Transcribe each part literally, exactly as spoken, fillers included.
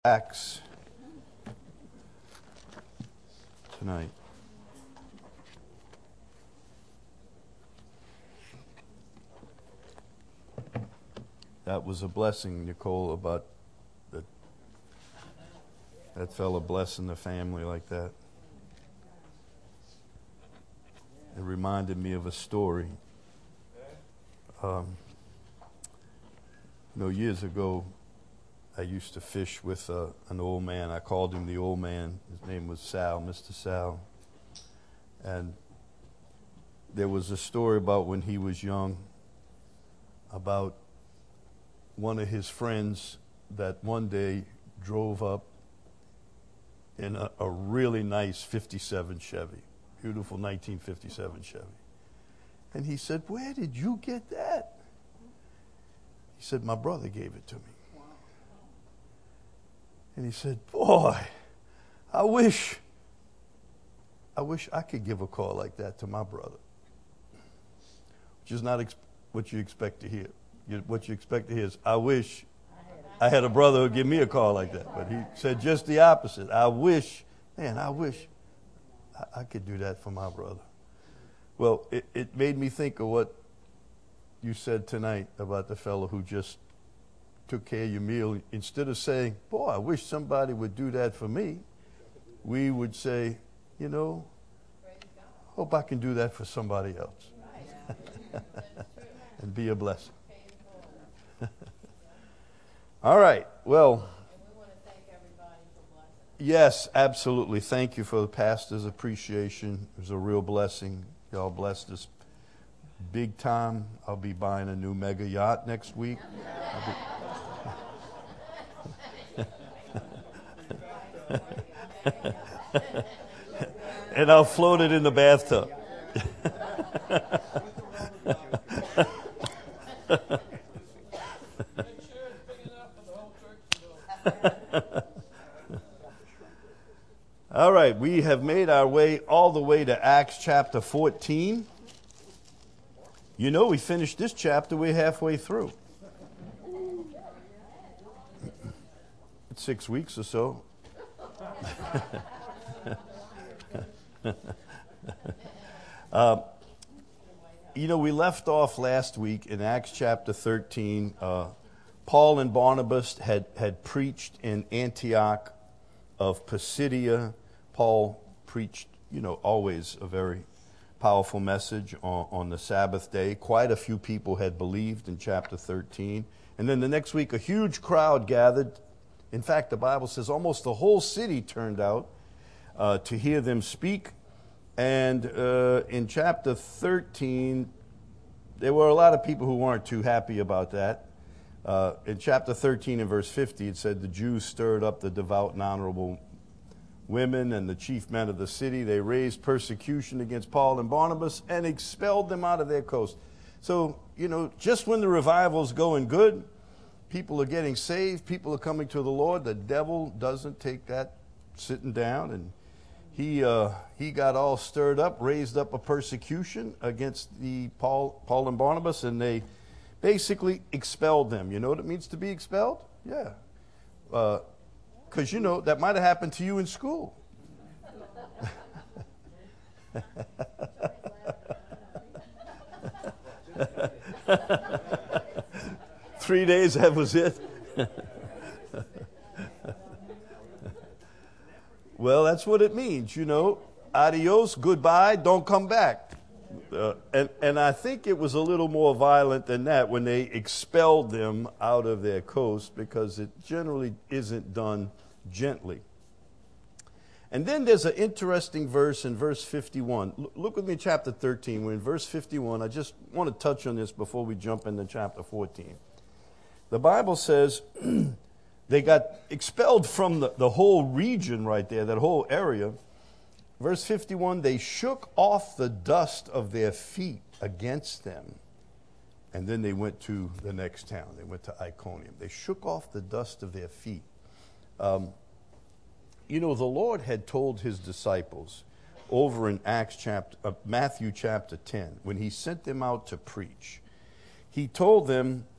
Acts tonight. That was a blessing, Nicole, about the, that fella blessing the family like that. It reminded me of a story. Um, you know, years ago, I used to fish with uh, an old man. I called him the old man. His name was Sal, Mister Sal. And there was a story about when he was young, about one of his friends that one day drove up in a, a really nice fifty-seven Chevy, beautiful nineteen fifty-seven Chevy. And he said, "Where did you get that?" He said, "My brother gave it to me." And he said, "Boy, I wish, I wish I could give a call like that to my brother." Which is not ex- what you expect to hear. You, what you expect to hear is, "I wish I had a brother who would give me a call like that." But he said just the opposite. "I wish, man, I wish I, I could do that for my brother." Well, it, it made me think of what you said tonight about the fellow who just took care of your meal. Instead of saying, "Boy, I wish somebody would do that for me," we would say, you know, hope I can do that for somebody else. And be a blessing. All right. Well, yes, absolutely. Thank you for the pastor's appreciation. It was a real blessing. Y'all blessed us big time. I'll be buying a new mega yacht next week. And I'll float it in the bathtub. All right, we have made our way all the way to Acts chapter fourteen. You know, we finished this chapter, we're halfway through. Six weeks or so. uh, you know, we left off last week in Acts chapter thirteen. Uh, Paul and Barnabas had, had preached in Antioch of Pisidia. Paul preached, you know, always a very powerful message on, on the Sabbath day. Quite a few people had believed in chapter thirteen. And then the next week, a huge crowd gathered. In fact, the Bible says almost the whole city turned out uh, to hear them speak. And uh, in chapter thirteen, there were a lot of people who weren't too happy about that. Uh, in chapter thirteen and verse fifty, it said the Jews stirred up the devout and honorable women and the chief men of the city. They raised persecution against Paul and Barnabas and expelled them out of their coast. So, you know, just when the revival's going good, people are getting saved, people are coming to the Lord, the devil doesn't take that sitting down, and he uh, he got all stirred up, raised up a persecution against the Paul Paul and Barnabas, and they basically expelled them. You know what it means to be expelled? Yeah. Because, uh, you know, that might have happened to you in school. Three days, that was it. Well, that's what it means, you know. Adios, goodbye, don't come back. Uh, and, and I think it was a little more violent than that when they expelled them out of their coast, because it generally isn't done gently. And then there's an interesting verse in verse fifty-one. L- look with me, chapter thirteen. We're in verse fifty-one. I just want to touch on this before we jump into chapter fourteen. The Bible says they got expelled from the, the whole region right there, that whole area. Verse fifty-one, they shook off the dust of their feet against them. And then they went to the next town. They went to Iconium. They shook off the dust of their feet. Um, you know, the Lord had told his disciples over in Acts chapter, uh, Matthew chapter ten, when he sent them out to preach, he told them,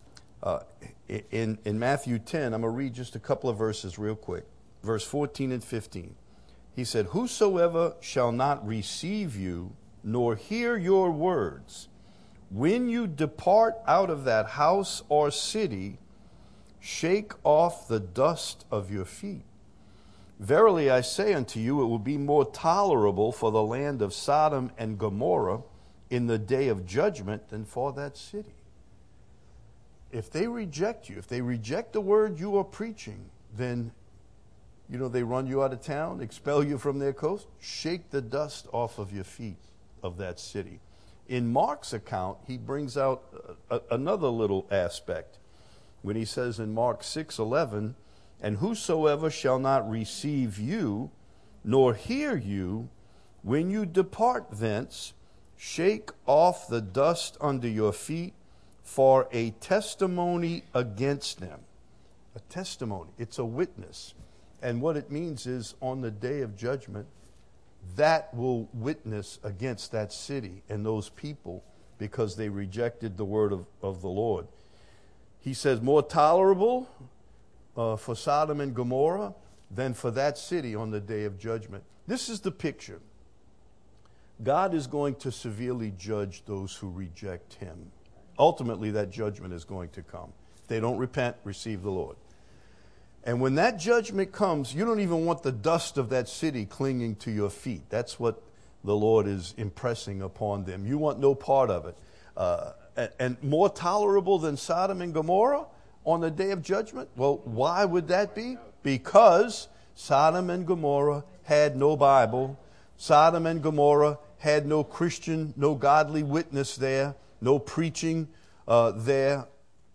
Uh, in, in Matthew ten, I'm going to read just a couple of verses real quick. Verse fourteen and fifteen. He said, "Whosoever shall not receive you, nor hear your words, when you depart out of that house or city, shake off the dust of your feet. Verily I say unto you, it will be more tolerable for the land of Sodom and Gomorrah in the day of judgment than for that city." If they reject you, if they reject the word you are preaching, then, you know, they run you out of town, expel you from their coast, shake the dust off of your feet of that city. In Mark's account, he brings out a, a, another little aspect when he says in Mark six eleven, "And whosoever shall not receive you, nor hear you, when you depart thence, shake off the dust under your feet for a testimony against them." A testimony. It's a witness. And what it means is on the day of judgment, that will witness against that city and those people because they rejected the word of, of the Lord. He says more tolerable uh, for Sodom and Gomorrah than for that city on the day of judgment. This is the picture. God is going to severely judge those who reject him. Ultimately, that judgment is going to come. If they don't repent, receive the Lord. And when that judgment comes, you don't even want the dust of that city clinging to your feet. That's what the Lord is impressing upon them. You want no part of it. Uh, and, and more tolerable than Sodom and Gomorrah on the day of judgment? Well, why would that be? Because Sodom and Gomorrah had no Bible. Sodom and Gomorrah had no Christian, no godly witness there, no preaching uh, there.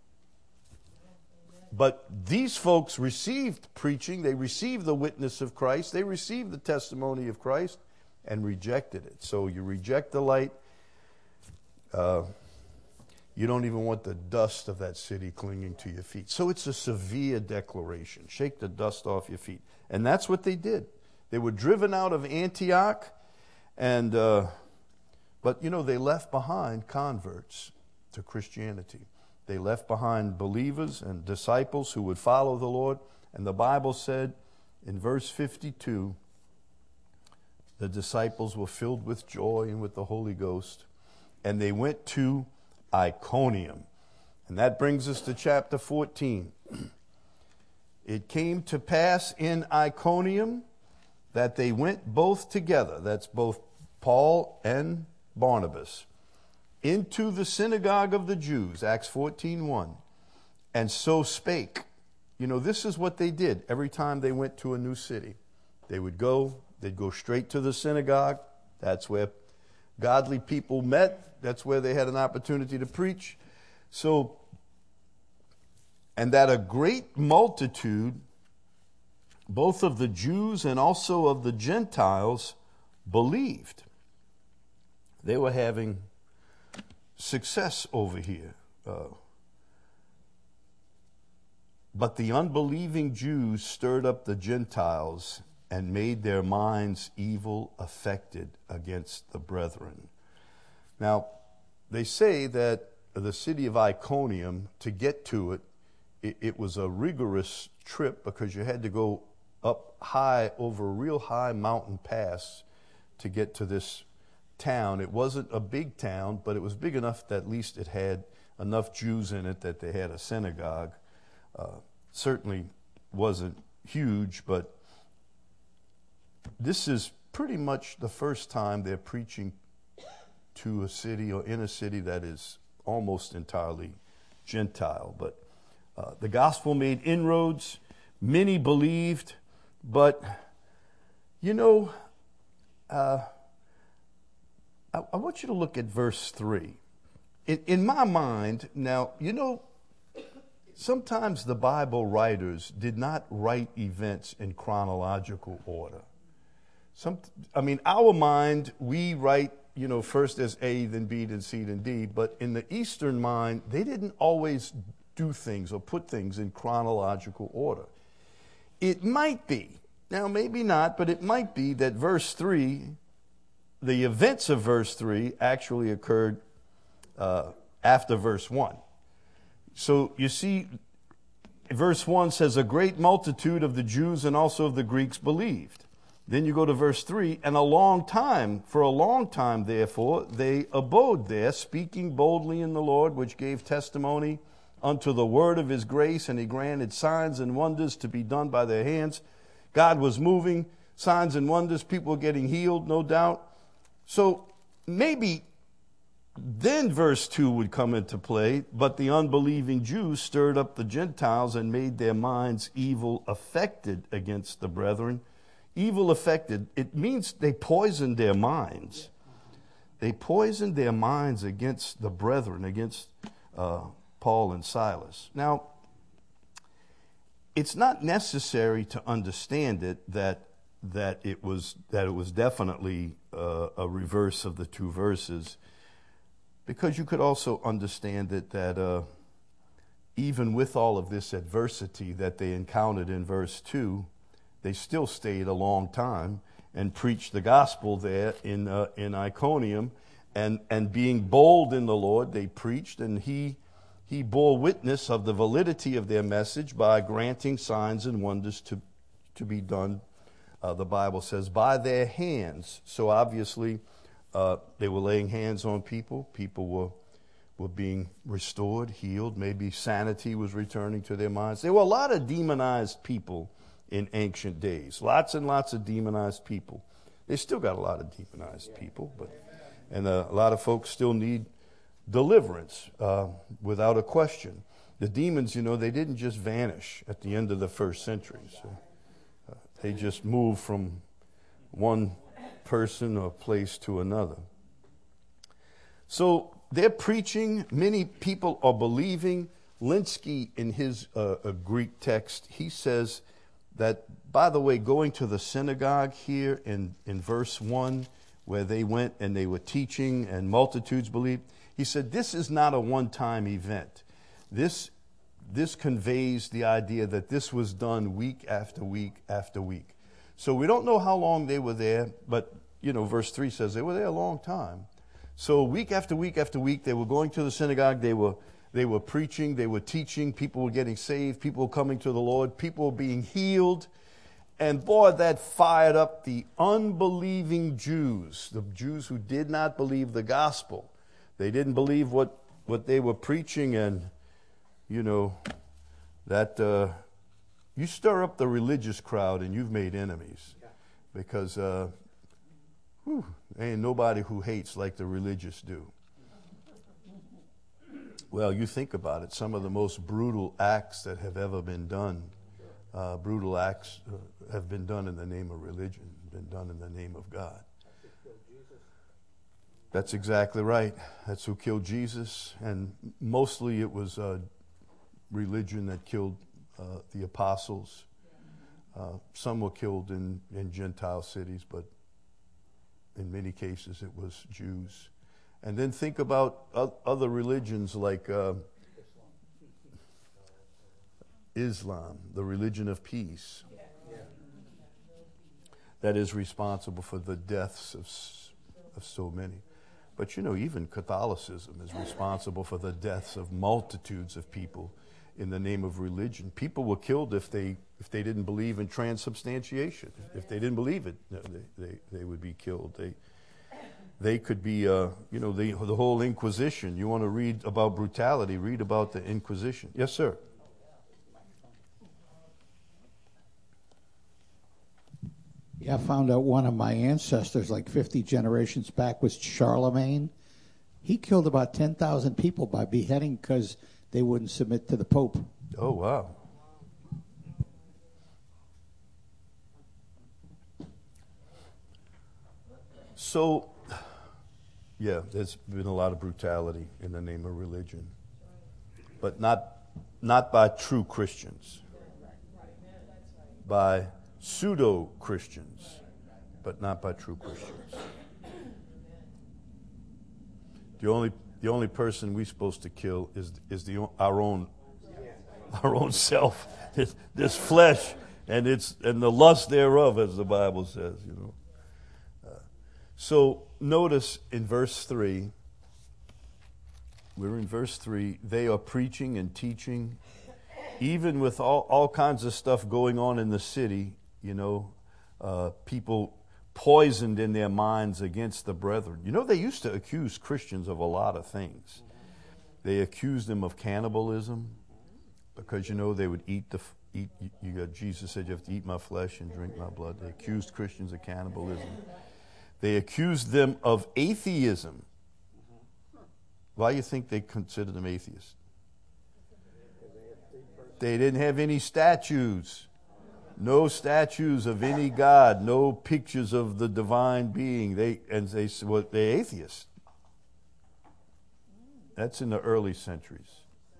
But these folks received preaching, they received the witness of Christ, they received the testimony of Christ, and rejected it. So you reject the light, uh, you don't even want the dust of that city clinging to your feet. So it's a severe declaration. Shake the dust off your feet. And that's what they did. They were driven out of Antioch, and uh, but you know, they left behind converts to Christianity. They left behind believers and disciples who would follow the Lord. And the Bible said in verse fifty-two, the disciples were filled with joy and with the Holy Ghost. And they went to Iconium. And that brings us to chapter fourteen. It came to pass in Iconium that they went both together. That's both Paul and Barnabas. Into the synagogue of the Jews, Acts fourteen one, and so spake. You know, this is what they did every time they went to a new city. They would go, they'd go straight to the synagogue. That's where godly people met. That's where they had an opportunity to preach. So, and that a great multitude, both of the Jews and also of the Gentiles, believed. They were having success over here. Uh, but the unbelieving Jews stirred up the Gentiles and made their minds evil affected against the brethren. Now, they say that the city of Iconium, to get to it, it, it was a rigorous trip because you had to go up high over a real high mountain pass to get to this town. It wasn't a big town, but it was big enough that at least it had enough Jews in it that they had a synagogue. Uh, certainly wasn't huge, but this is pretty much the first time they're preaching to a city or in a city that is almost entirely Gentile. But uh, the gospel made inroads. Many believed, but you know, uh, I, I want you to look at verse three. In, in my mind, now, you know, sometimes the Bible writers did not write events in chronological order. Some, I mean, our mind, we write, you know, first as A, then B, then C, then D. But in the Eastern mind, they didn't always do things or put things in chronological order. It might be, now maybe not, but it might be that verse three, the events of verse three actually occurred uh, after verse one. So you see, verse one says, a great multitude of the Jews and also of the Greeks believed. Then you go to verse three, and a long time, for a long time, therefore, they abode there, speaking boldly in the Lord, which gave testimony unto the word of his grace, and he granted signs and wonders to be done by their hands. God was moving, signs and wonders, people were getting healed, no doubt. So maybe then verse two would come into play, but the unbelieving Jews stirred up the Gentiles and made their minds evil affected against the brethren. Evil affected, it means they poisoned their minds. They poisoned their minds against the brethren, against uh, Paul and Silas. Now, it's not necessary to understand it that that it was that it was definitely uh, a reverse of the two verses, because you could also understand it that uh, even with all of this adversity that they encountered in verse two, they still stayed a long time and preached the gospel there in uh, in Iconium, and and being bold in the Lord, they preached, and he he bore witness of the validity of their message by granting signs and wonders to to be done. Uh, the Bible says by their hands. So obviously, uh, they were laying hands on people. People were were being restored, healed. Maybe sanity was returning to their minds. There were a lot of demonized people in ancient days. Lots and lots of demonized people. They still got a lot of demonized people, but and uh, a lot of folks still need deliverance, uh, without a question. The demons, you know, they didn't just vanish at the end of the first century. So, uh, they just moved from one person or place to another. So they're preaching. Many people are believing. Linsky, in his uh, a Greek text, he says that, by the way, going to the synagogue here in, in verse one, where they went and they were teaching and multitudes believed, he said this is not a one-time event. This, this conveys the idea that this was done week after week after week. So we don't know how long they were there, but, you know, verse three says they were there a long time. So week after week after week, they were going to the synagogue, they were They were preaching, they were teaching, people were getting saved, people were coming to the Lord, people were being healed. And boy, that fired up the unbelieving Jews, the Jews who did not believe the gospel. They didn't believe what, what they were preaching, and, you know, that uh, you stir up the religious crowd and you've made enemies. Because uh, whew, there ain't nobody who hates like the religious do. Well, you think about it, some of the most brutal acts that have ever been done, uh, brutal acts uh, have been done in the name of religion, been done in the name of God. That's exactly right. That's who killed Jesus, and mostly it was uh, religion that killed uh, the apostles. Uh, some were killed in, in Gentile cities, but in many cases it was Jews. And then think about other religions like uh, Islam, the religion of peace, that is responsible for the deaths of, of so many. But you know, even Catholicism is responsible for the deaths of multitudes of people in the name of religion. People were killed if they if they didn't believe in transubstantiation. If they didn't believe it, they they, they would be killed. They They could be, uh, you know, the the whole Inquisition. You want to read about brutality, read about the Inquisition. Yes, sir. Yeah, I found out one of my ancestors, like fifty generations back, was Charlemagne. He killed about ten thousand people by beheading because they wouldn't submit to the Pope. Oh, wow. So... yeah, there's been a lot of brutality in the name of religion, but not not by true Christians, by pseudo-Christians, but not by true Christians. The only the only person we're supposed to kill is is the our own our own self, this, this flesh, and it's and the lust thereof, as the Bible says, you know. Uh, so. Notice in verse three, We're in verse three. They are preaching and teaching, even with all, all kinds of stuff going on in the city, you know, uh, people poisoned in their minds against the brethren. You know, they used to accuse Christians of a lot of things. They accused them of cannibalism because, you know, they would eat the, eat, you got, Jesus said you have to eat my flesh and drink my blood. They accused Christians of cannibalism. They accused them of atheism. Why do you think they considered them atheists? They didn't have any statues. No statues of any God. No pictures of the divine being. They and they said, well, they're atheists. That's in the early centuries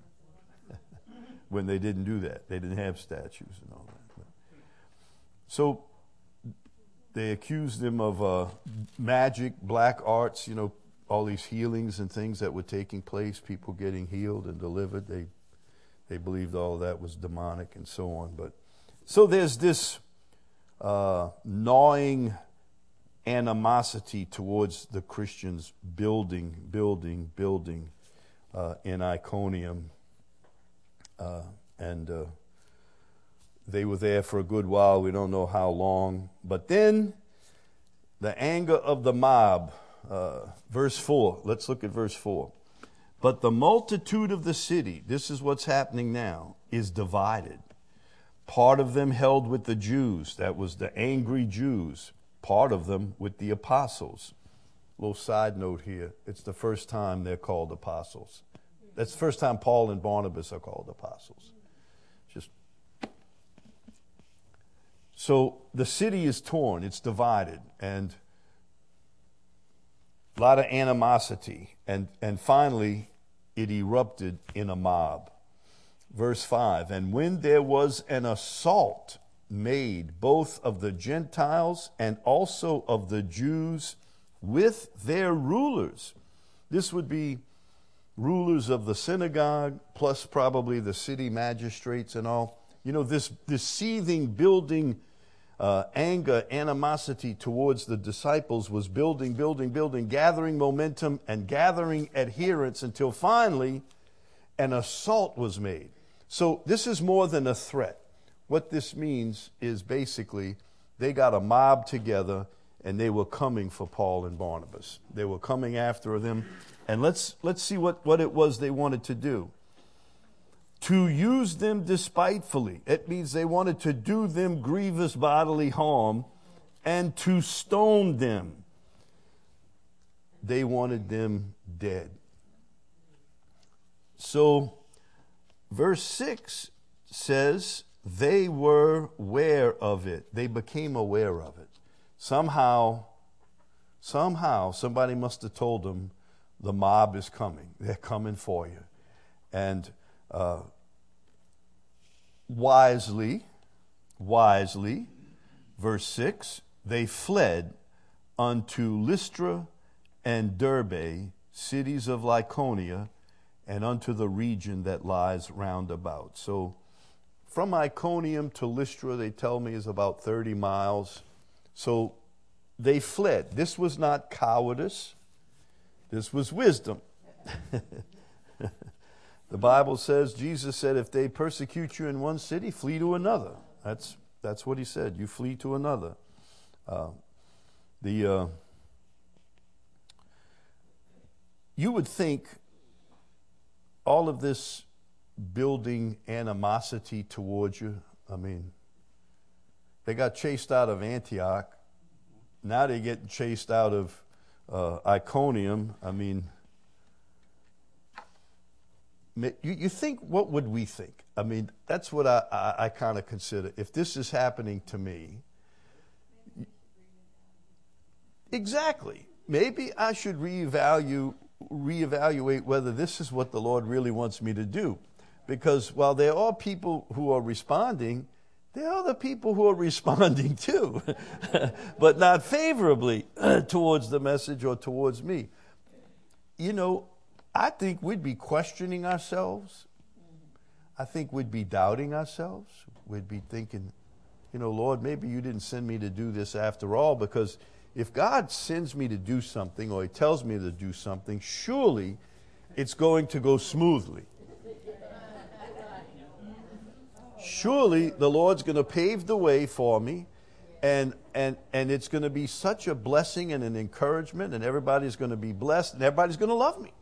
when they didn't do that. They didn't have statues and all that. So they accused them of uh, magic, black arts, you know, all these healings and things that were taking place, people getting healed and delivered. They they believed all of that was demonic and so on. But so there's this uh, gnawing animosity towards the Christians building, building, building uh, in Iconium. Uh, and uh, they were there for a good while. We don't know how long. But then the anger of the mob. Uh, verse four, let's look at verse four. But the multitude of the city, this is what's happening now, is divided. Part of them held with the Jews, that was the angry Jews. Part of them with the apostles. Little side note here, it's the first time they're called apostles. That's the first time Paul and Barnabas are called apostles. Just so the city is torn, it's divided, and a lot of animosity, and, and finally it erupted in a mob. Verse five, and when there was an assault made both of the Gentiles and also of the Jews with their rulers. This would be rulers of the synagogue, plus probably the city magistrates and all. You know, this, this seething, building Uh, anger, animosity towards the disciples was building, building, building, gathering momentum and gathering adherents until finally an assault was made. So this is more than a threat. What this means is basically they got a mob together and they were coming for Paul and Barnabas. They were coming after them. And let's let's see what, what it was they wanted to do. To use them despitefully. It means they wanted to do them grievous bodily harm and to stone them. They wanted them dead. So, verse six says they were aware of it. They became aware of it. Somehow, somehow, somebody must have told them the mob is coming. They're coming for you. And Uh, wisely, wisely, verse six, they fled unto Lystra and Derbe, cities of Lycaonia, and unto the region that lies round about. So from Iconium to Lystra, they tell me, is about thirty miles. So they fled. This was not cowardice. This was wisdom. The Bible says, Jesus said, if they persecute you in one city, flee to another. That's that's what he said. You flee to another. Uh, the uh, you would think all of this building animosity towards you. I mean, they got chased out of Antioch. Now they're getting chased out of uh, Iconium. I mean, You, you think, what would we think? I mean, that's what I, I, I kind of consider. If this is happening to me, exactly. Maybe I should reevaluate, reevaluate whether this is what the Lord really wants me to do. Because while there are people who are responding, there are other people who are responding too, but not favorably towards the message or towards me. You know, I think we'd be questioning ourselves. I think we'd be doubting ourselves. We'd be thinking, you know, Lord, maybe you didn't send me to do this after all, because if God sends me to do something or he tells me to do something, surely it's going to go smoothly. Surely the Lord's going to pave the way for me, and and and it's going to be such a blessing and an encouragement, and everybody's going to be blessed, and everybody's going to love me.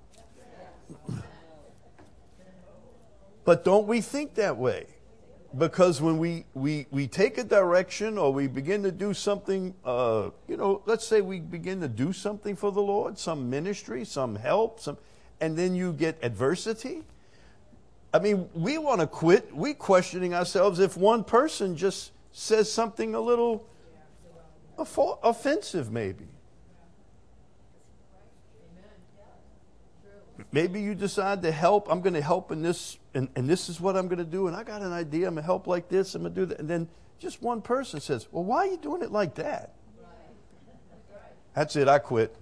But don't we think that way? Because when we, we, we take a direction or we begin to do something, uh, you know, let's say we begin to do something for the Lord, some ministry, some help, some, and then you get adversity. I mean, we want to quit. We're questioning ourselves if one person just says something a little offo- offensive, maybe. Maybe you decide to help. I'm going to help in this, and, and this is what I'm going to do. And I got an idea. I'm going to help like this. I'm going to do that. And then just one person says, well, why are you doing it like that? That's it. I quit.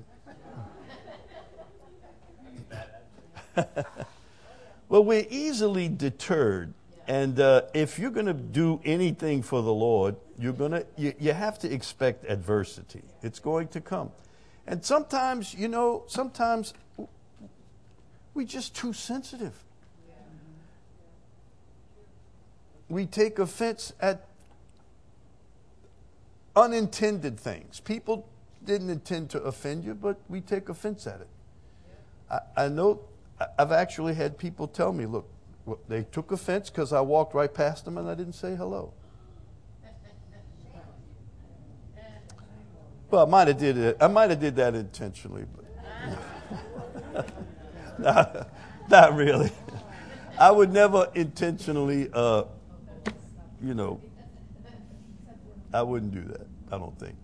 Well, we're easily deterred. And uh, if you're going to do anything for the Lord, you're going to, you, you have to expect adversity. It's going to come. And sometimes, you know, sometimes we're just too sensitive. We take offense at unintended things. People didn't intend to offend you, but we take offense at it. I, I know I've actually had people tell me, look, they took offense because I walked right past them and I didn't say hello. Well, I might have did it. I might have did that intentionally, but not, not really. I would never intentionally, uh, you know, I wouldn't do that. I don't think.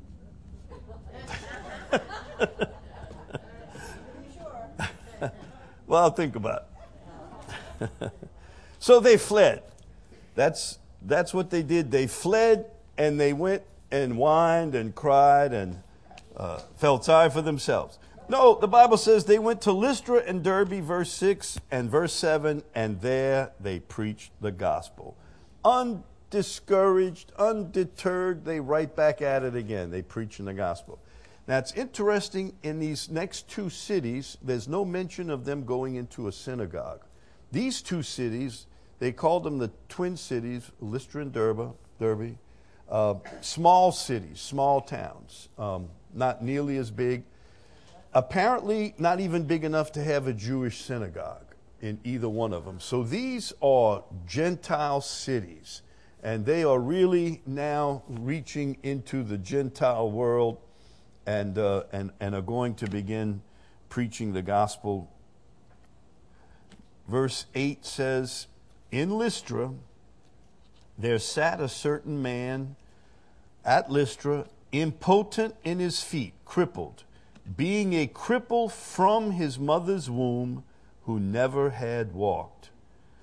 Well, I'll think about it. So they fled. That's that's what they did. They fled and they went and whined and cried and uh, felt sorry for themselves. No, the Bible says they went to Lystra and Derbe, verse six and verse seven, and there they preached the gospel. Undiscouraged, undeterred, they right back at it again. They preaching the gospel. Now, it's interesting, in these next two cities, there's no mention of them going into a synagogue. These two cities, they called them the twin cities, Lystra and Derbe, Derbe uh, small cities, small towns, um, not nearly as big. Apparently, not even big enough to have a Jewish synagogue in either one of them. So these are Gentile cities, and they are really now reaching into the Gentile world. And, uh, and and are going to begin preaching the gospel. Verse eight says, in Lystra, there sat a certain man at Lystra, impotent in his feet, crippled, being a cripple from his mother's womb, who never had walked.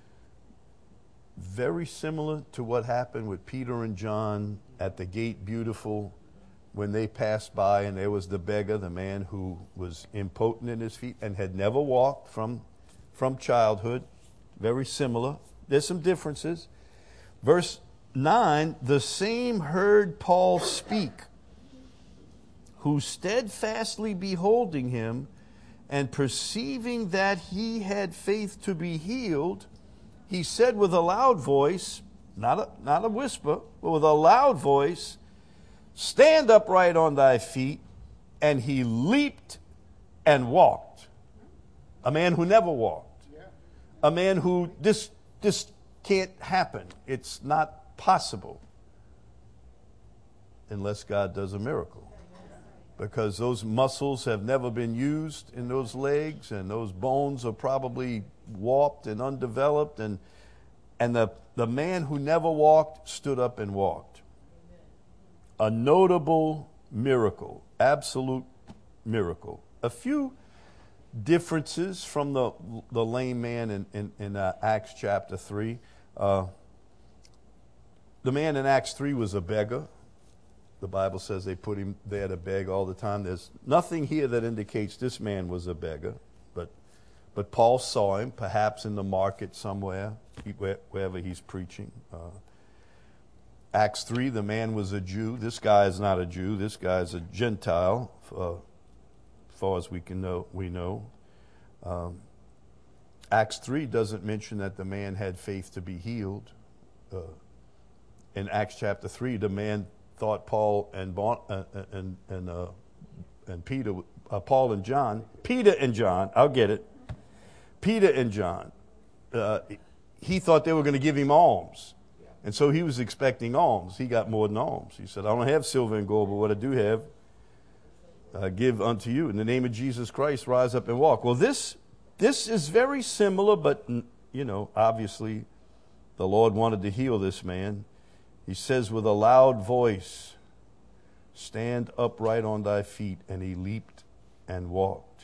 Very similar to what happened with Peter and John at the Gate Beautiful, when they passed by, and there was the beggar, the man who was impotent in his feet and had never walked from, from childhood. Very similar. There's some differences. Verse nine, the same heard Paul speak, who steadfastly beholding him, and perceiving that he had faith to be healed, he said with a loud voice, not a, not a whisper, but with a loud voice, stand upright on thy feet. And he leaped and walked. A man who never walked. A man who, this, this can't happen. It's not possible unless God does a miracle. Because those muscles have never been used in those legs, and those bones are probably warped and undeveloped. And, and the, the man who never walked stood up and walked. A notable miracle, absolute miracle. A few differences from the the lame man in, in, in uh, Acts chapter three. Uh, the man in Acts three was a beggar. The Bible says they put him there to beg all the time. There's nothing here that indicates this man was a beggar, but but Paul saw him, perhaps in the market somewhere, wherever he's preaching. Uh, Acts three, the man was a Jew. This guy is not a Jew. This guy is a Gentile, uh, as far as we can know. We know. Um, Acts three doesn't mention that the man had faith to be healed. Uh, in Acts chapter three, the man thought Paul and bon, uh, and and uh, and Peter, uh, Paul and John, Peter and John, I'll get it. Peter and John, uh, he thought they were going to give him alms, and so he was expecting alms. He got more than alms. He said, "I don't have silver and gold, but what I do have, I give unto you. In the name of Jesus Christ, rise up and walk." Well, this this is very similar, but you know, obviously, the Lord wanted to heal this man. He says with a loud voice, "Stand upright on thy feet," and he leaped and walked.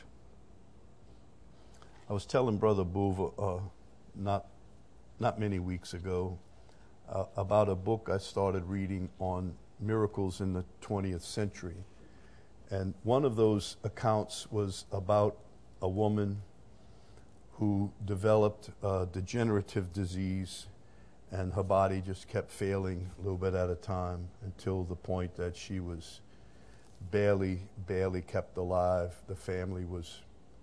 I was telling Brother Boover uh, not not many weeks ago uh, about a book I started reading on miracles in the twentieth century. And one of those accounts was about a woman who developed a degenerative disease, and her body just kept failing a little bit at a time until the point that she was barely, barely kept alive. The family was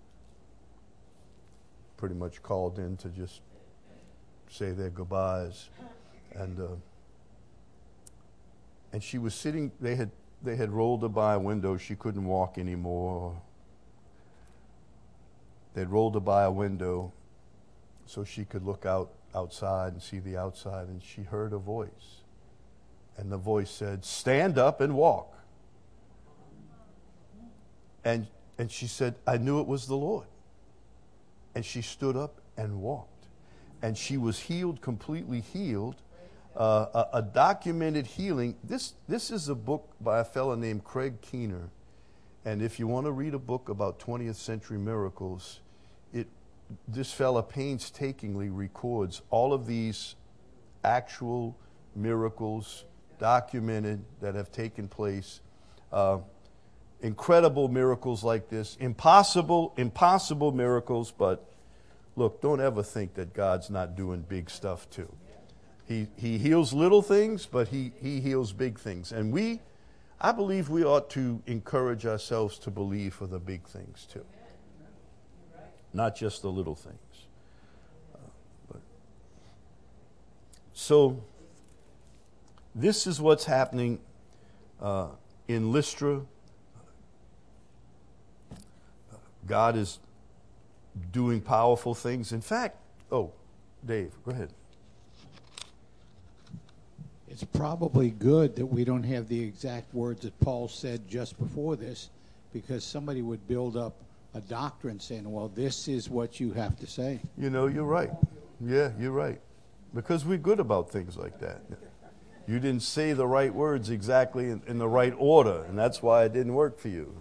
pretty much called in to just say their goodbyes. And uh, and she was sitting, they had they had rolled her by a window. She couldn't walk anymore. They'd rolled her by a window so she could look out outside and see the outside, and she heard a voice. And the voice said, "Stand up and walk." And and she said, "I knew it was the Lord." And she stood up and walked. And she was healed, completely healed. Uh, a, a documented healing. This this is a book by a fellow named Craig Keener. And if you want to read a book about twentieth century miracles, it this fella painstakingly records all of these actual miracles documented that have taken place. Uh, incredible miracles like this. Impossible, impossible miracles, but look, don't ever think that God's not doing big stuff too. He he heals little things, but he, he heals big things. And we, I believe we ought to encourage ourselves to believe for the big things too. Not just the little things. Uh, but. So, this is what's happening uh, in Lystra. God is doing powerful things. In fact, oh, Dave, go ahead. It's probably good that we don't have the exact words that Paul said just before this, because somebody would build up a doctrine saying, well, this is what you have to say. You know, you're right. Yeah, you're right. Because we're good about things like that. You didn't say the right words exactly in, in the right order, and that's why it didn't work for you.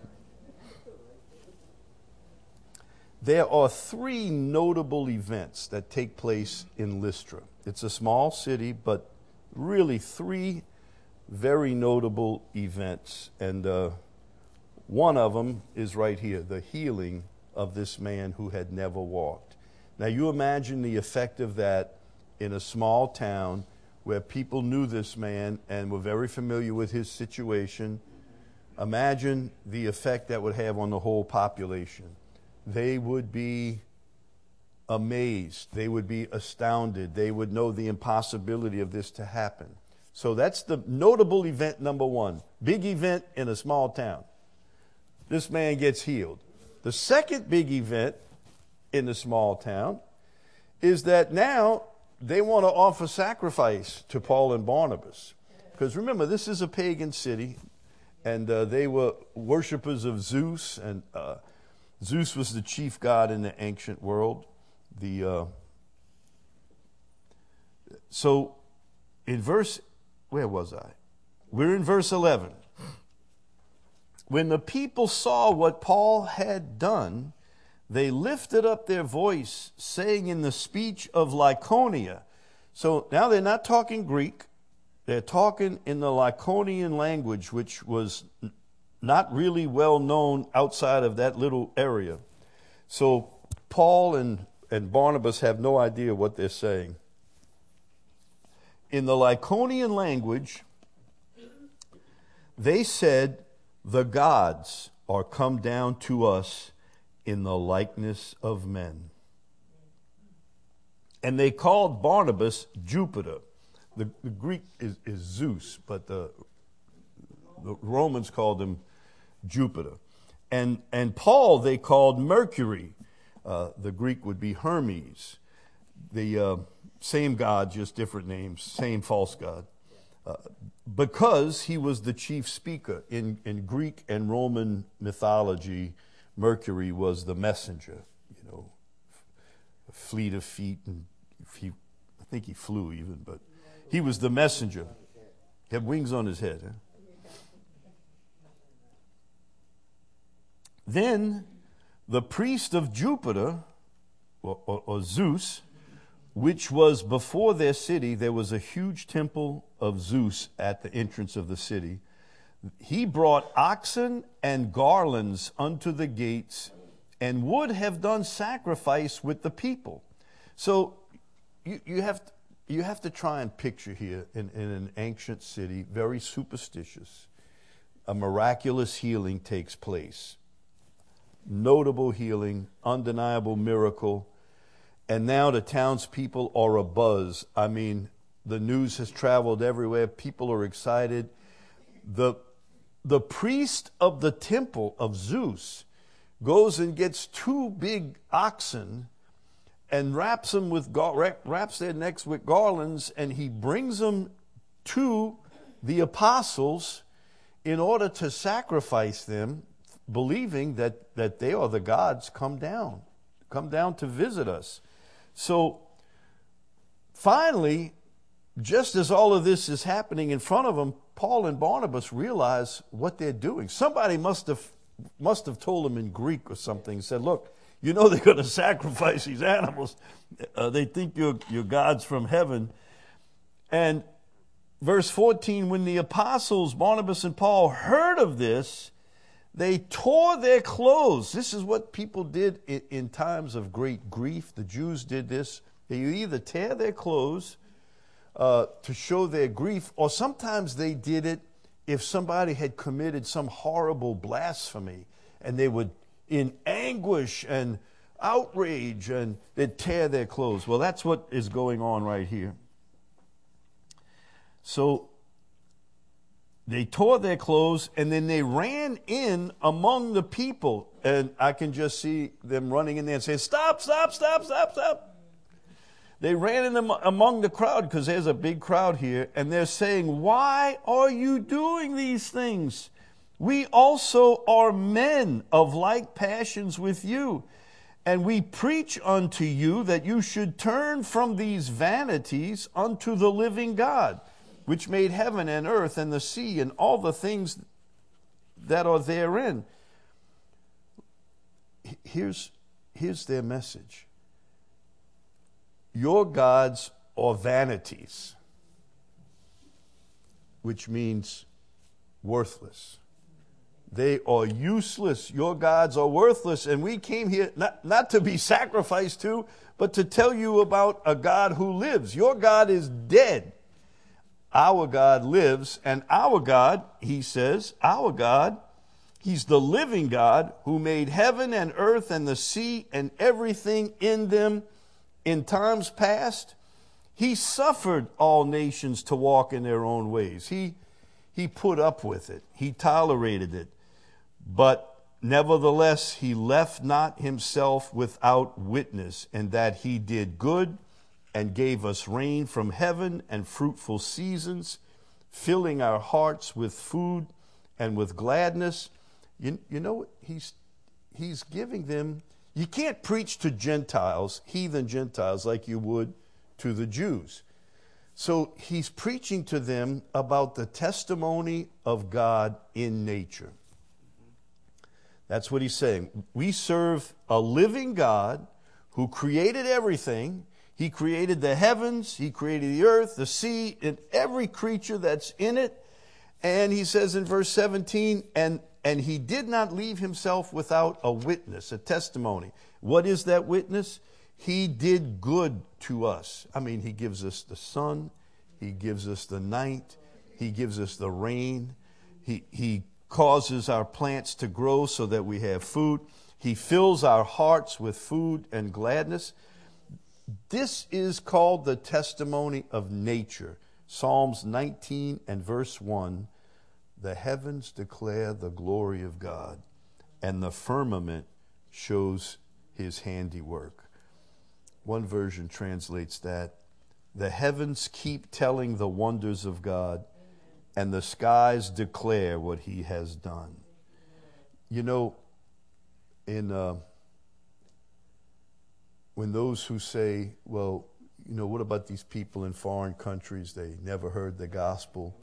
There are three notable events that take place in Lystra. It's a small city, but really three very notable events. And uh, one of them is right here, the healing of this man who had never walked. Now you imagine the effect of that in a small town where people knew this man and were very familiar with his situation. Imagine the effect that would have on the whole population. They would be amazed. They would be astounded. They would know the impossibility of this to happen. So that's the notable event number one. Big event in a small town. This man gets healed. The second big event in the small town is that now they want to offer sacrifice to Paul and Barnabas. Because remember, this is a pagan city, and uh, they were worshipers of Zeus, and uh, Zeus was the chief god in the ancient world. The uh, so in verse, where was I? We're in verse eleven. When the people saw what Paul had done, they lifted up their voice, saying in the speech of Lycaonia. So now they're not talking Greek. They're talking in the Lycaonian language, which was not really well known outside of that little area. So Paul and, and Barnabas have no idea what they're saying. In the Lycaonian language, they said, "The gods are come down to us in the likeness of men." And they called Barnabas Jupiter. The, the Greek is, is Zeus, but the, the Romans called him Jupiter. And, and Paul they called Mercury. Uh, the Greek would be Hermes. The uh, same God, just different names, same false god. Uh, because he was the chief speaker. In, in Greek and Roman mythology, Mercury was the messenger, you know, a fleet of feet, and he, I think he flew even, but he was the messenger. He had wings on his head. Huh? Then the priest of Jupiter, or, or, or Zeus, which was before their city, there was a huge temple of Zeus at the entrance of the city. He brought oxen and garlands unto the gates and would have done sacrifice with the people. So you, you, have, to, you have to try and picture here in, in an ancient city, very superstitious, a miraculous healing takes place. Notable healing, undeniable miracle. And now the townspeople are abuzz. I mean, the news has traveled everywhere. People are excited. The, the priest of the temple of Zeus goes and gets two big oxen and wraps them with wraps their necks with garlands, and he brings them to the apostles in order to sacrifice them, believing that, that they are the gods come down, come down to visit us. So finally, just as all of this is happening in front of them, Paul and Barnabas realize what they're doing. Somebody must have must have told them in Greek or something, said, look, you know they're going to sacrifice these animals. Uh, they think you're, you're gods from heaven. And verse fourteen, when the apostles, Barnabas and Paul, heard of this, they tore their clothes. This is what people did in, in times of great grief. The Jews did this. They either tear their clothes uh, to show their grief, or sometimes they did it if somebody had committed some horrible blasphemy, and they would, in anguish and outrage, and they'd tear their clothes. Well, that's what is going on right here. So they tore their clothes, and then they ran in among the people. And I can just see them running in there and saying, stop, stop, stop, stop, stop. They ran in among the crowd, because there's a big crowd here, and they're saying, why are you doing these things? We also are men of like passions with you, and we preach unto you that you should turn from these vanities unto the living God, which made heaven and earth and the sea and all the things that are therein. Here's, here's their message. Your gods are vanities, which means worthless. They are useless. Your gods are worthless. And we came here not, not to be sacrificed to, but to tell you about a God who lives. Your God is dead. Our God lives, and our God, he says, our God, he's the living God who made heaven and earth and the sea and everything in them in times past. He suffered all nations to walk in their own ways. He, he put up with it. He tolerated it. But nevertheless, he left not himself without witness, and that he did good and gave us rain from heaven and fruitful seasons, filling our hearts with food and with gladness. You, you know, he's, he's giving them, you can't preach to Gentiles, heathen Gentiles, like you would to the Jews. So he's preaching to them about the testimony of God in nature. That's what he's saying. We serve a living God who created everything. He created the heavens, he created the earth, the sea, and every creature that's in it. And he says in verse seventeen, and, and he did not leave himself without a witness, a testimony. What is that witness? He did good to us. I mean, he gives us the sun, he gives us the night, he gives us the rain, he, he causes our plants to grow so that we have food. He fills our hearts with food and gladness. This is called the testimony of nature. Psalms nineteen and verse one, the heavens declare the glory of God, and the firmament shows his handiwork. One version translates that, the heavens keep telling the wonders of God, and the skies declare what he has done. You know, in uh, when those who say, well, you know, what about these people in foreign countries? They never heard the gospel.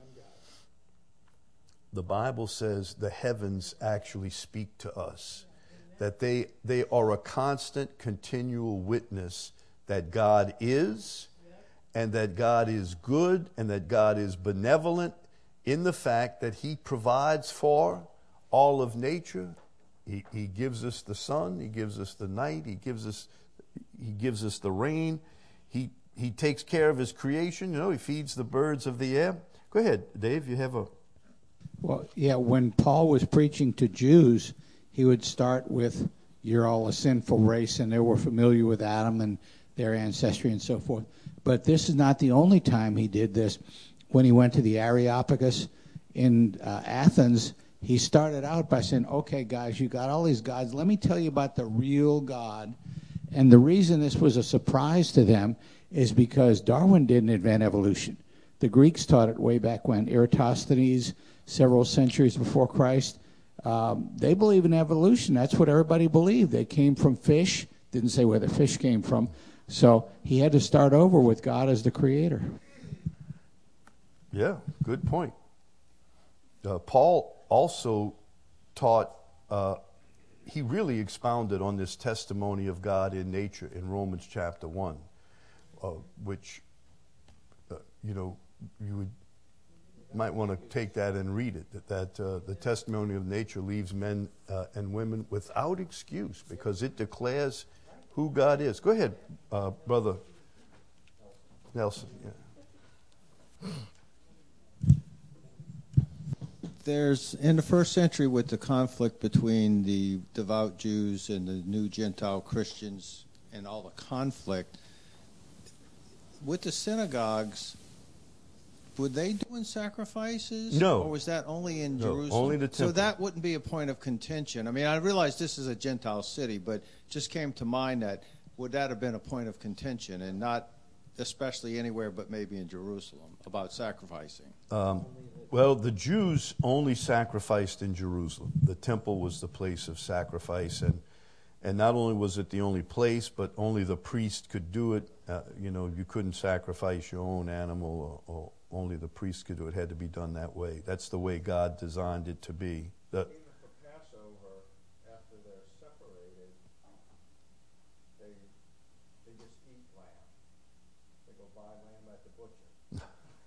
The Bible says the heavens actually speak to us, that they, they are a constant, continual witness that God is, and that God is good, and that God is benevolent in the fact that he provides for all of nature. He, he gives us the sun, he gives us the night, he gives us he gives us the rain. He he takes care of his creation. You know, he feeds the birds of the air. Go ahead, Dave, you have a... Well, yeah, when Paul was preaching to Jews, he would start with, you're all a sinful race, and they were familiar with Adam and their ancestry and so forth. But this is not the only time he did this. When he went to the Areopagus in uh, Athens, he started out by saying, okay, guys, you got all these gods. Let me tell you about the real God. And the reason this was a surprise to them is because Darwin didn't invent evolution. The Greeks taught it way back when. Eratosthenes, several centuries before Christ, um, they believe in evolution. That's what everybody believed. They came from fish. Didn't say where the fish came from. So he had to start over with God as the creator. Yeah, good point. Uh, Paul also taught, uh, he really expounded on this testimony of God in nature in Romans chapter one, uh, which, uh, you know, you would might want to take that and read it, that, that uh, the testimony of nature leaves men uh, and women without excuse because it declares who God is. Go ahead, uh, Brother Nelson. Yeah. There's, in the first century with the conflict between the devout Jews and the new Gentile Christians and all the conflict, with the synagogues, were they doing sacrifices? No. Or was that only in No, Jerusalem? only the temple. So that wouldn't be a point of contention. I mean, I realize this is a Gentile city, but just came to mind that would that have been a point of contention and not especially anywhere but maybe in Jerusalem about sacrificing? Um, well, the Jews only sacrificed in Jerusalem. The temple was the place of sacrifice, and and not only was it the only place, but only the priest could do it. Uh, you know, you couldn't sacrifice your own animal, or, or only the priest could do it. It had to be done that way. That's the way God designed it to be. The, Even for Passover, after they're separated, they they just eat lamb. They go buy lamb at the butcher.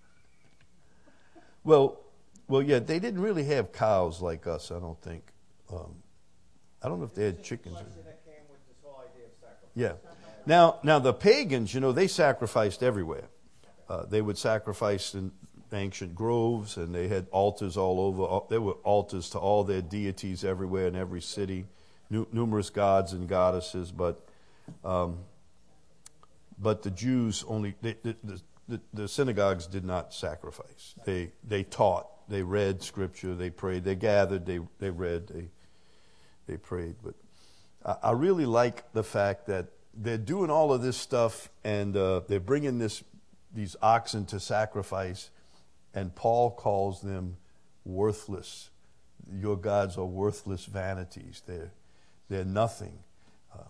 well, well, yeah, they didn't really have cows like us, I don't think. Um, I don't know if they had chickens. Or, That came with this whole idea of sacrifice. yeah. Now, now the pagans, you know, they sacrificed everywhere. Uh, they would sacrifice in ancient groves, and they had altars all over. There were altars to all their deities everywhere in every city, nu- numerous gods and goddesses. But, um, but the Jews only they, the, the, the synagogues did not sacrifice. They they taught, they read scripture, they prayed, they gathered, they they read, they they prayed. But I, I really like the fact that they're doing all of this stuff, and uh, they're bringing this. these oxen to sacrifice, and Paul calls them worthless. Your gods are worthless vanities. They're, they're nothing. Uh,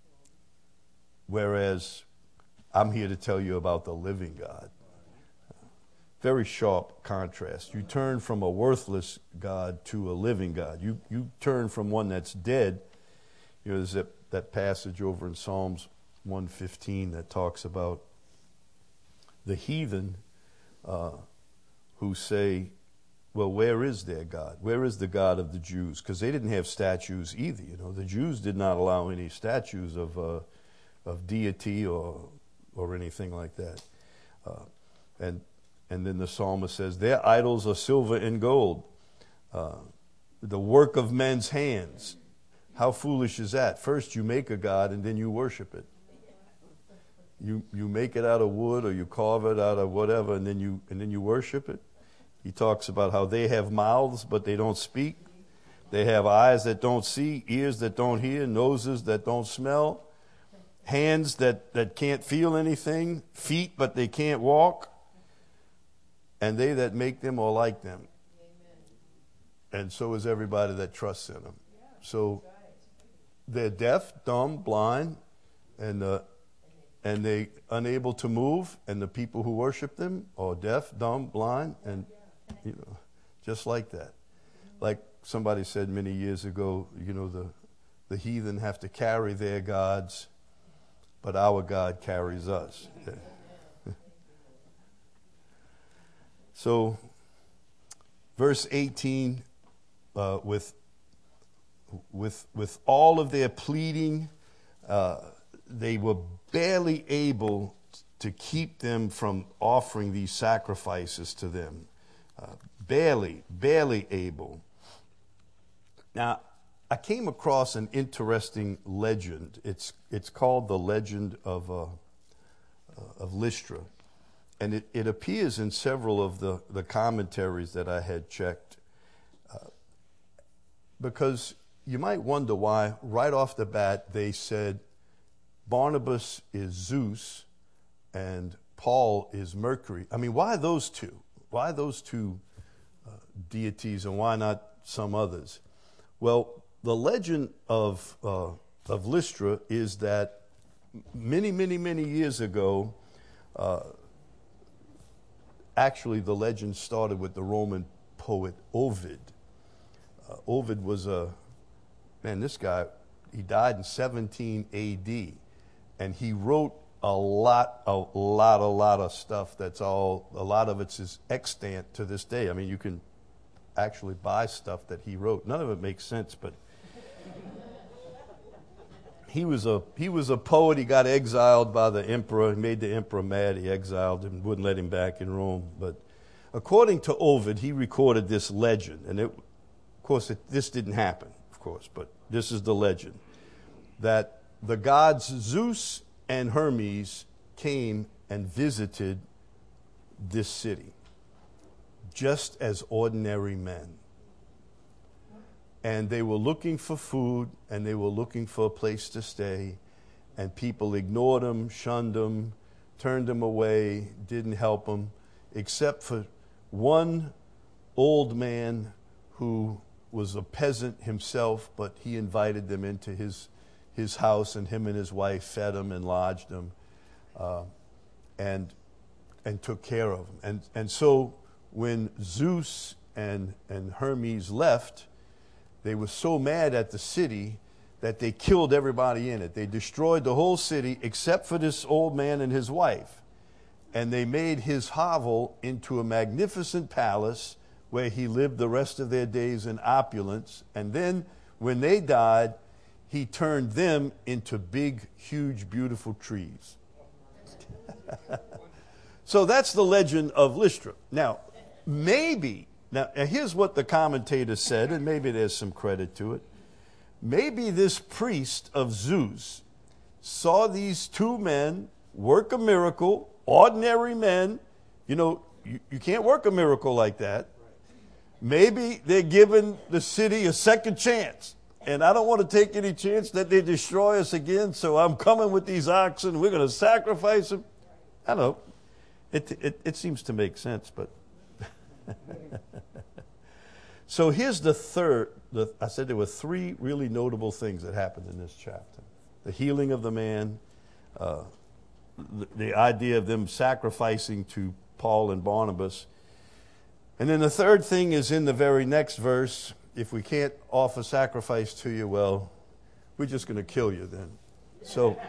whereas I'm here to tell you about the living God. Uh, very sharp contrast. You turn from a worthless God to a living God. You, you turn from one that's dead. You know, there's that, that passage over in Psalms one fifteen that talks about the heathen uh, who say, well, where is their God? Where is the God of the Jews? Because they didn't have statues either. You know, the Jews did not allow any statues of uh, of deity or or anything like that. Uh, and and then the psalmist says, their idols are silver and gold, uh, the work of men's hands. How foolish is that? First you make a God and then you worship it. you, you make it out of wood or you carve it out of whatever, and then you and then you worship it. He talks about how they have mouths but they don't speak. They have eyes that don't see, ears that don't hear, noses that don't smell, hands that, that can't feel anything, feet but they can't walk. And they that make them are like them. And so is everybody that trusts in them. So they're deaf, dumb, blind, and uh, and they unable to move. And the people who worship them are deaf, dumb, blind, and you know, just like that. Like somebody said many years ago, you know, the the heathen have to carry their gods, but our God carries us. So, verse eighteen, uh, with with with all of their pleading, uh, they were barely able to keep them from offering these sacrifices to them. Uh, barely, barely able. Now, I came across an interesting legend. It's it's called the legend of uh, uh, of Lystra. And it, it appears in several of the, the commentaries that I had checked. Uh, because you might wonder why, right off the bat, they said Barnabas is Zeus and Paul is Mercury. I mean, why those two? Why those two uh, deities and why not some others? Well, the legend of, uh, of Lystra is that many, many, many years ago, uh, Actually, the legend started with the Roman poet Ovid. Uh, Ovid was a, man, this guy, he died in seventeen A D. And he wrote a lot, a lot, a lot of stuff that's all, a lot of it's is extant to this day. I mean, you can actually buy stuff that he wrote. None of it makes sense, but he was a he was a poet. He got exiled by the emperor. He made the emperor mad. He exiled him, wouldn't let him back in Rome. But according to Ovid, he recorded this legend. And it, of course, it, this didn't happen, of course, but this is the legend. That the gods Zeus and Hermes came and visited this city just as ordinary men. And they were looking for food, and they were looking for a place to stay. And people ignored them, shunned them, turned them away, didn't help them, except for one old man who was a peasant himself, but he invited them into his, his house, and him and his wife fed them and lodged them, uh, and, and took care of them. And, and so when Zeus and, and Hermes left, they were so mad at the city that they killed everybody in it. They destroyed the whole city except for this old man and his wife. And they made his hovel into a magnificent palace where he lived the rest of their days in opulence. And then when they died, he turned them into big, huge, beautiful trees. So that's the legend of Lystra. Now, maybe... Now, here's what the commentator said, and maybe there's some credit to it. Maybe this priest of Zeus saw these two men work a miracle, ordinary men. You know, you, you can't work a miracle like that. Maybe they're giving the city a second chance. And I don't want to take any chance that they destroy us again, so I'm coming with these oxen. We're going to sacrifice them. I don't know. It, it, it seems to make sense, but... So here's the third, the, I said there were three really notable things that happened in this chapter. The healing of the man, uh, the, the idea of them sacrificing to Paul and Barnabas. And then the third thing is in the very next verse. If we can't offer sacrifice to you, well, we're just going to kill you then. So,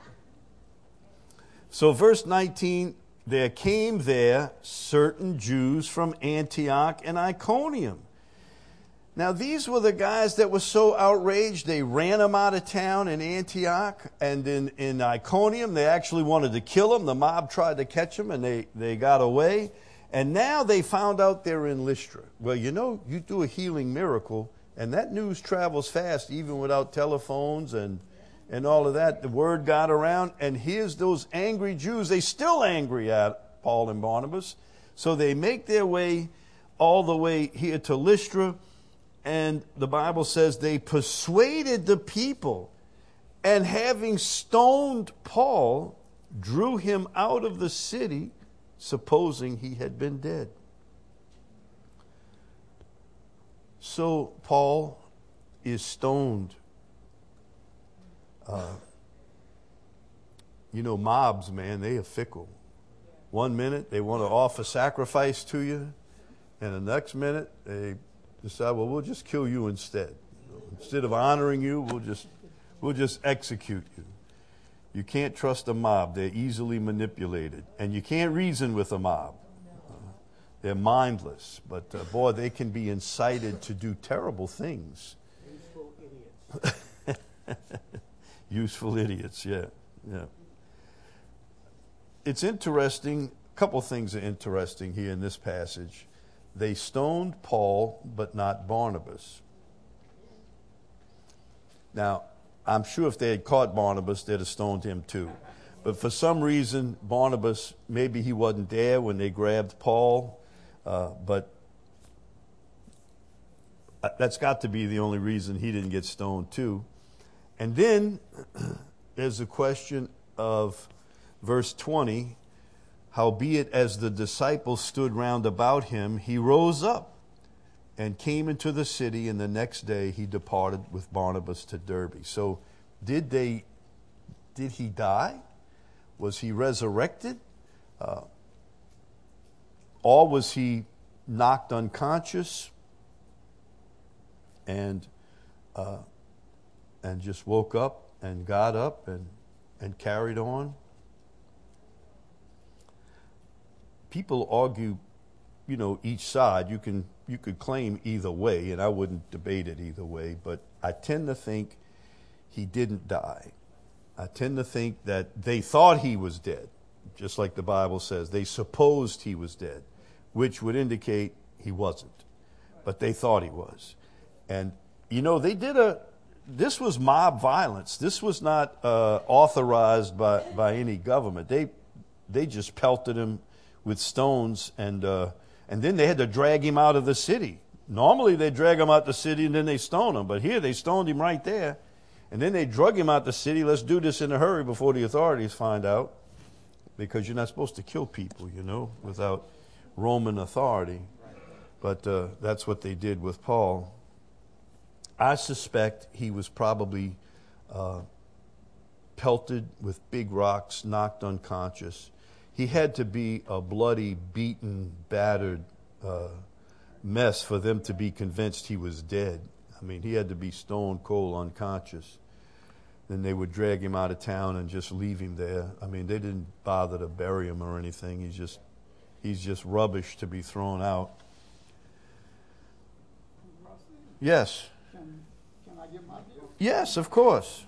so verse nineteen, there came there certain Jews from Antioch and Iconium. Now, these were the guys that were so outraged, they ran them out of town in Antioch. And in, in Iconium, they actually wanted to kill them. The mob tried to catch them, and they, they got away. And now they found out they're in Lystra. Well, you know, you do a healing miracle, and that news travels fast, even without telephones and, and all of that. The word got around, and here's those angry Jews. They still angry at Paul and Barnabas. So they make their way all the way here to Lystra, and the Bible says they persuaded the people, and having stoned Paul, drew him out of the city, supposing he had been dead. So Paul is stoned. Uh, you know, mobs, man, they are fickle. One minute they want to offer sacrifice to you, and the next minute they decide, well, we'll just kill you instead. Instead of honoring you, we'll just we'll just execute you. You can't trust a mob. They're easily manipulated. And you can't reason with a mob. Uh, they're mindless. But, uh, boy, they can be incited to do terrible things. Useful idiots. Useful idiots, yeah. yeah. It's interesting. A couple things are interesting here in this passage. They stoned Paul, but not Barnabas. Now, I'm sure if they had caught Barnabas, they'd have stoned him too. But for some reason, Barnabas, maybe he wasn't there when they grabbed Paul, uh, but that's got to be the only reason he didn't get stoned too. And then there's the question of verse twenty, howbeit as the disciples stood round about him, he rose up and came into the city, and the next day he departed with Barnabas to Derbe. So did they, did he die? Was he resurrected? Uh, or was he knocked unconscious and uh, and just woke up and got up and, and carried on? People argue, you know, each side. You can you could claim either way, and I wouldn't debate it either way, but I tend to think he didn't die. I tend to think that they thought he was dead, just like the Bible says. They supposed he was dead, which would indicate he wasn't, but they thought he was. And, you know, they did a, this was mob violence. This was not uh, authorized by, by any government. They, they just pelted him with stones, and uh, and then they had to drag him out of the city. Normally they drag him out the city and then they stone him, but here they stoned him right there, and then they drug him out the city. Let's do this in a hurry before the authorities find out, because you're not supposed to kill people, you know, without Roman authority. But uh, that's what they did with Paul. I suspect he was probably uh, pelted with big rocks, knocked unconscious. He had to be a bloody, beaten, battered uh, mess for them to be convinced he was dead. I mean, he had to be stone cold unconscious. Then they would drag him out of town and just leave him there. I mean, they didn't bother to bury him or anything. He's just, he's just rubbish to be thrown out. Yes. Can, can I give my view? Yes, of course.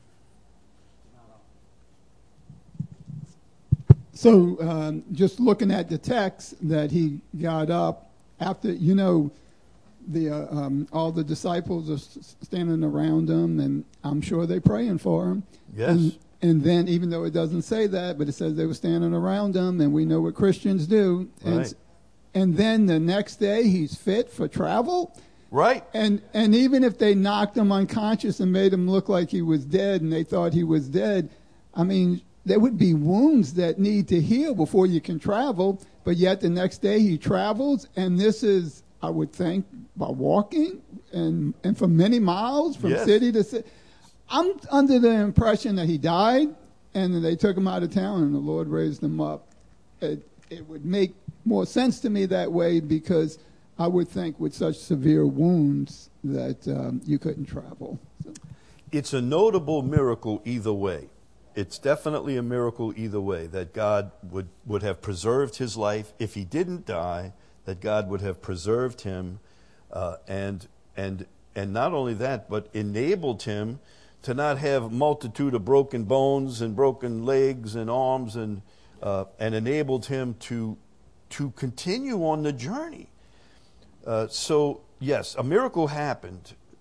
So, um, just looking at the text that he got up after, you know, the uh, um, all the disciples are s- standing around him, and I'm sure they're praying for him. Yes. And, and then, even though it doesn't say that, but it says they were standing around him, and we know what Christians do. And, Right. and then the next day, he's fit for travel. Right. And and even if they knocked him unconscious and made him look like he was dead, and they thought he was dead, I mean, there would be wounds that need to heal before you can travel. But yet the next day he travels, and this is, I would think, by walking and and for many miles from Yes. city to city. I'm under the impression that he died, and then they took him out of town, and the Lord raised him up. It, it would make more sense to me that way, because I would think with such severe wounds that um, you couldn't travel. So. It's a notable miracle either way. It's definitely a miracle either way, that God would, would have preserved his life. If he didn't die, that God would have preserved him, uh, and and and not only that, but enabled him to not have multitude of broken bones and broken legs and arms, and uh, and enabled him to to continue on the journey. Uh, so yes, a miracle happened.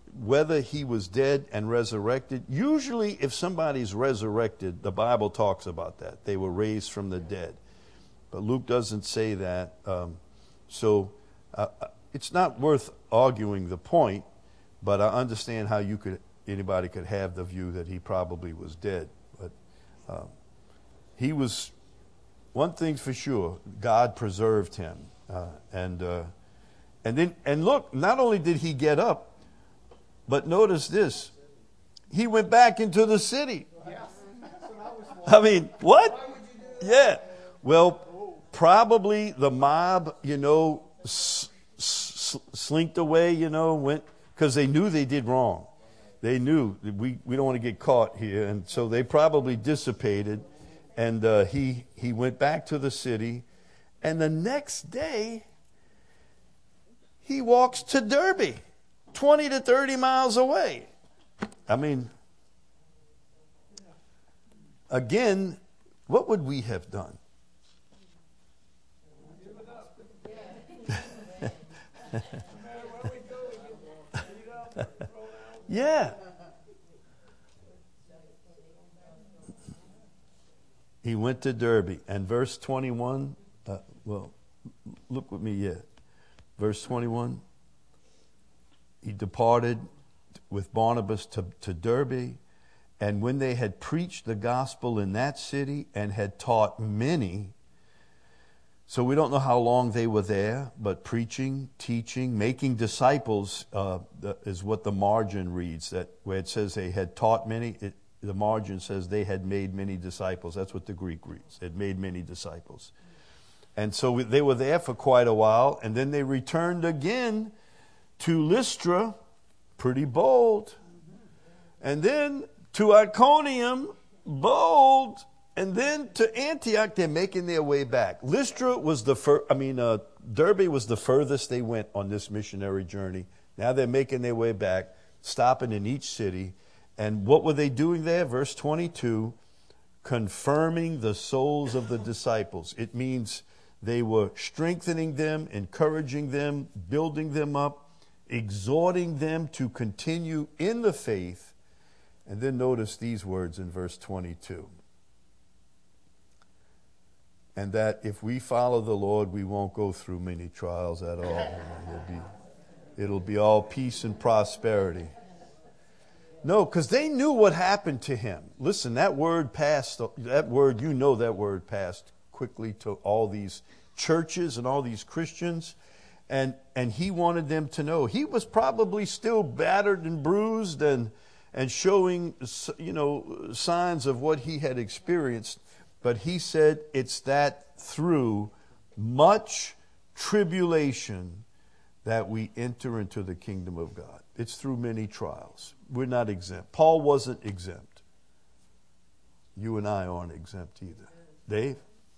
whether he was dead and resurrected. Usually, if somebody's resurrected, the Bible talks about that. They were raised from the dead. But Luke doesn't say that. Um, so uh, it's not worth arguing the point, but I understand how you could, anybody could have the view that he probably was dead. But uh, he was, one thing's for sure, God preserved him. Uh, and uh, and then and look, not only did he get up, but notice this. He went back into the city. I mean, what? Yeah. Well, probably the mob, you know, s- s- slinked away, you know, went, because they knew they did wrong. They knew that we, we don't want to get caught here. And so they probably dissipated. And uh, he, he went back to the city. And the next day, he walks to Derby. twenty to thirty miles away. I mean, again, what would we have done? Yeah. He went to Derby. And verse twenty-one, uh, well, look with me, yeah. Verse twenty-one. He departed with Barnabas to, to Derbe, and when they had preached the gospel in that city and had taught many, so we don't know how long they were there, but preaching, teaching, making disciples uh, is what the margin reads, that where it says they had taught many, it, the margin says they had made many disciples. That's what the Greek reads. They had made many disciples. And so we, they were there for quite a while, and then they returned again to Lystra, pretty bold. And then to Iconium, bold. And then to Antioch, they're making their way back. Lystra was the first, I mean, uh, Derbe was the furthest they went on this missionary journey. Now they're making their way back, stopping in each city. And what were they doing there? Verse twenty-two, confirming the souls of the disciples. It means they were strengthening them, encouraging them, building them up, exhorting them to continue in the faith. And then notice these words in verse twenty-two. And that if we follow the Lord, we won't go through many trials at all. It'll be, it'll be all peace and prosperity. No, because they knew what happened to him. Listen, that word passed, that word, you know that word passed quickly to all these churches and all these Christians. And and he wanted them to know. He was probably still battered and bruised and and showing, you know, signs of what he had experienced. But he said it's that through much tribulation that we enter into the kingdom of God. It's through many trials. We're not exempt. Paul wasn't exempt. You and I aren't exempt either. Dave?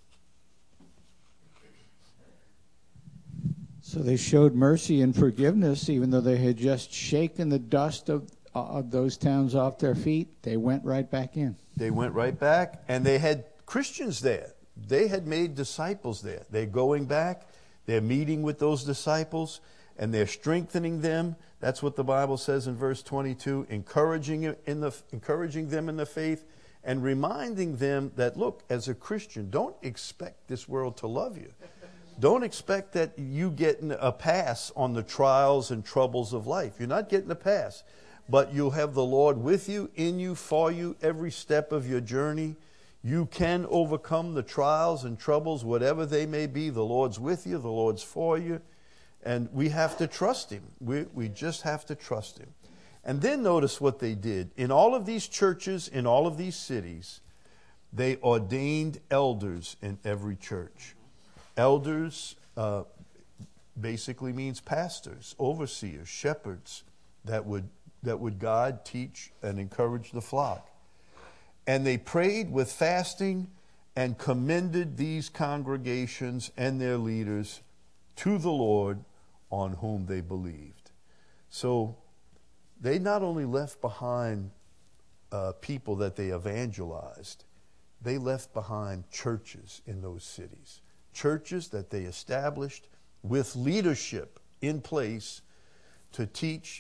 So they showed mercy and forgiveness, even though they had just shaken the dust of, of those towns off their feet. They went right back in. They went right back, and they had Christians there. They had made disciples there. They're going back. They're meeting with those disciples, and they're strengthening them. That's what the Bible says in verse twenty-two, encouraging in the encouraging them in the faith, and reminding them that, look, as a Christian, don't expect this world to love you. Don't expect that you getting a pass on the trials and troubles of life. You're not getting a pass, but you'll have the Lord with you, in you, for you, every step of your journey. You can overcome the trials and troubles, whatever they may be. The Lord's with you. The Lord's for you. And we have to trust Him. We, we just have to trust Him. And then notice what they did. In all of these churches, in all of these cities, they ordained elders in every church. Elders uh, basically means pastors, overseers, shepherds that would that would guide, teach, and encourage the flock. And they prayed with fasting and commended these congregations and their leaders to the Lord on whom they believed. So they not only left behind uh, people that they evangelized, they left behind churches in those cities. Churches that they established with leadership in place to teach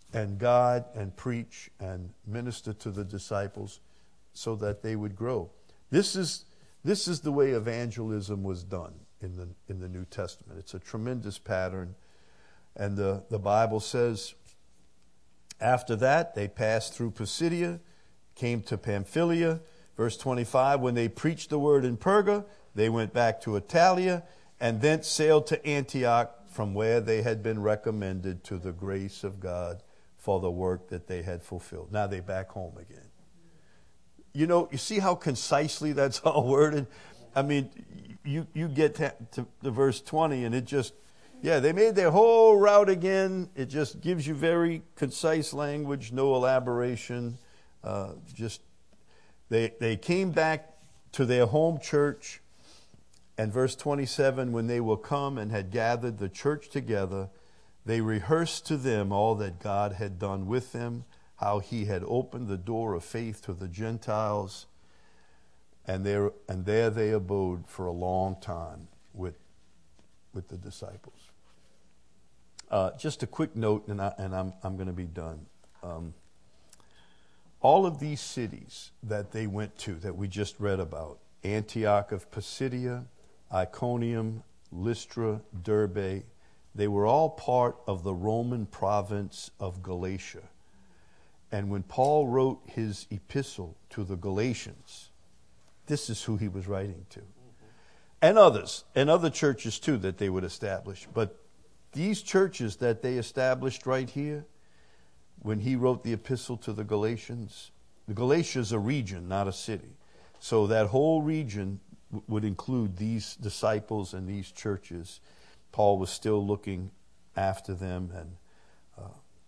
and guide and preach and minister to the disciples so that they would grow. This is this is the way evangelism was done in the in the New Testament. It's a tremendous pattern. And the, the Bible says, after that, they passed through Pisidia, came to Pamphylia. Verse twenty-five, when they preached the word in Perga, they went back to Italia and thence sailed to Antioch, from where they had been recommended to the grace of God for the work that they had fulfilled. Now they're back home again. You know, you see how concisely that's all worded? I mean, you, you get to, to, to verse twenty and it just, yeah, they made their whole route again. It just gives you very concise language, no elaboration. Uh, just, they, they came back to their home church. And verse twenty-seven, when they were come and had gathered the church together, they rehearsed to them all that God had done with them, how he had opened the door of faith to the Gentiles, and there and there they abode for a long time with with the disciples. Uh, just a quick note, and, I, and I'm I'm going to be done. Um, all of these cities that they went to, that we just read about, Antioch of Pisidia, Iconium, Lystra, Derbe, they were all part of the Roman province of Galatia. And when Paul wrote his epistle to the Galatians, this is who he was writing to. And others, and other churches too that they would establish. But these churches that they established right here, when he wrote the epistle to the Galatians, the Galatia is a region, not a city. So that whole region w- would include these disciples and these churches. Paul was still looking after them. And uh,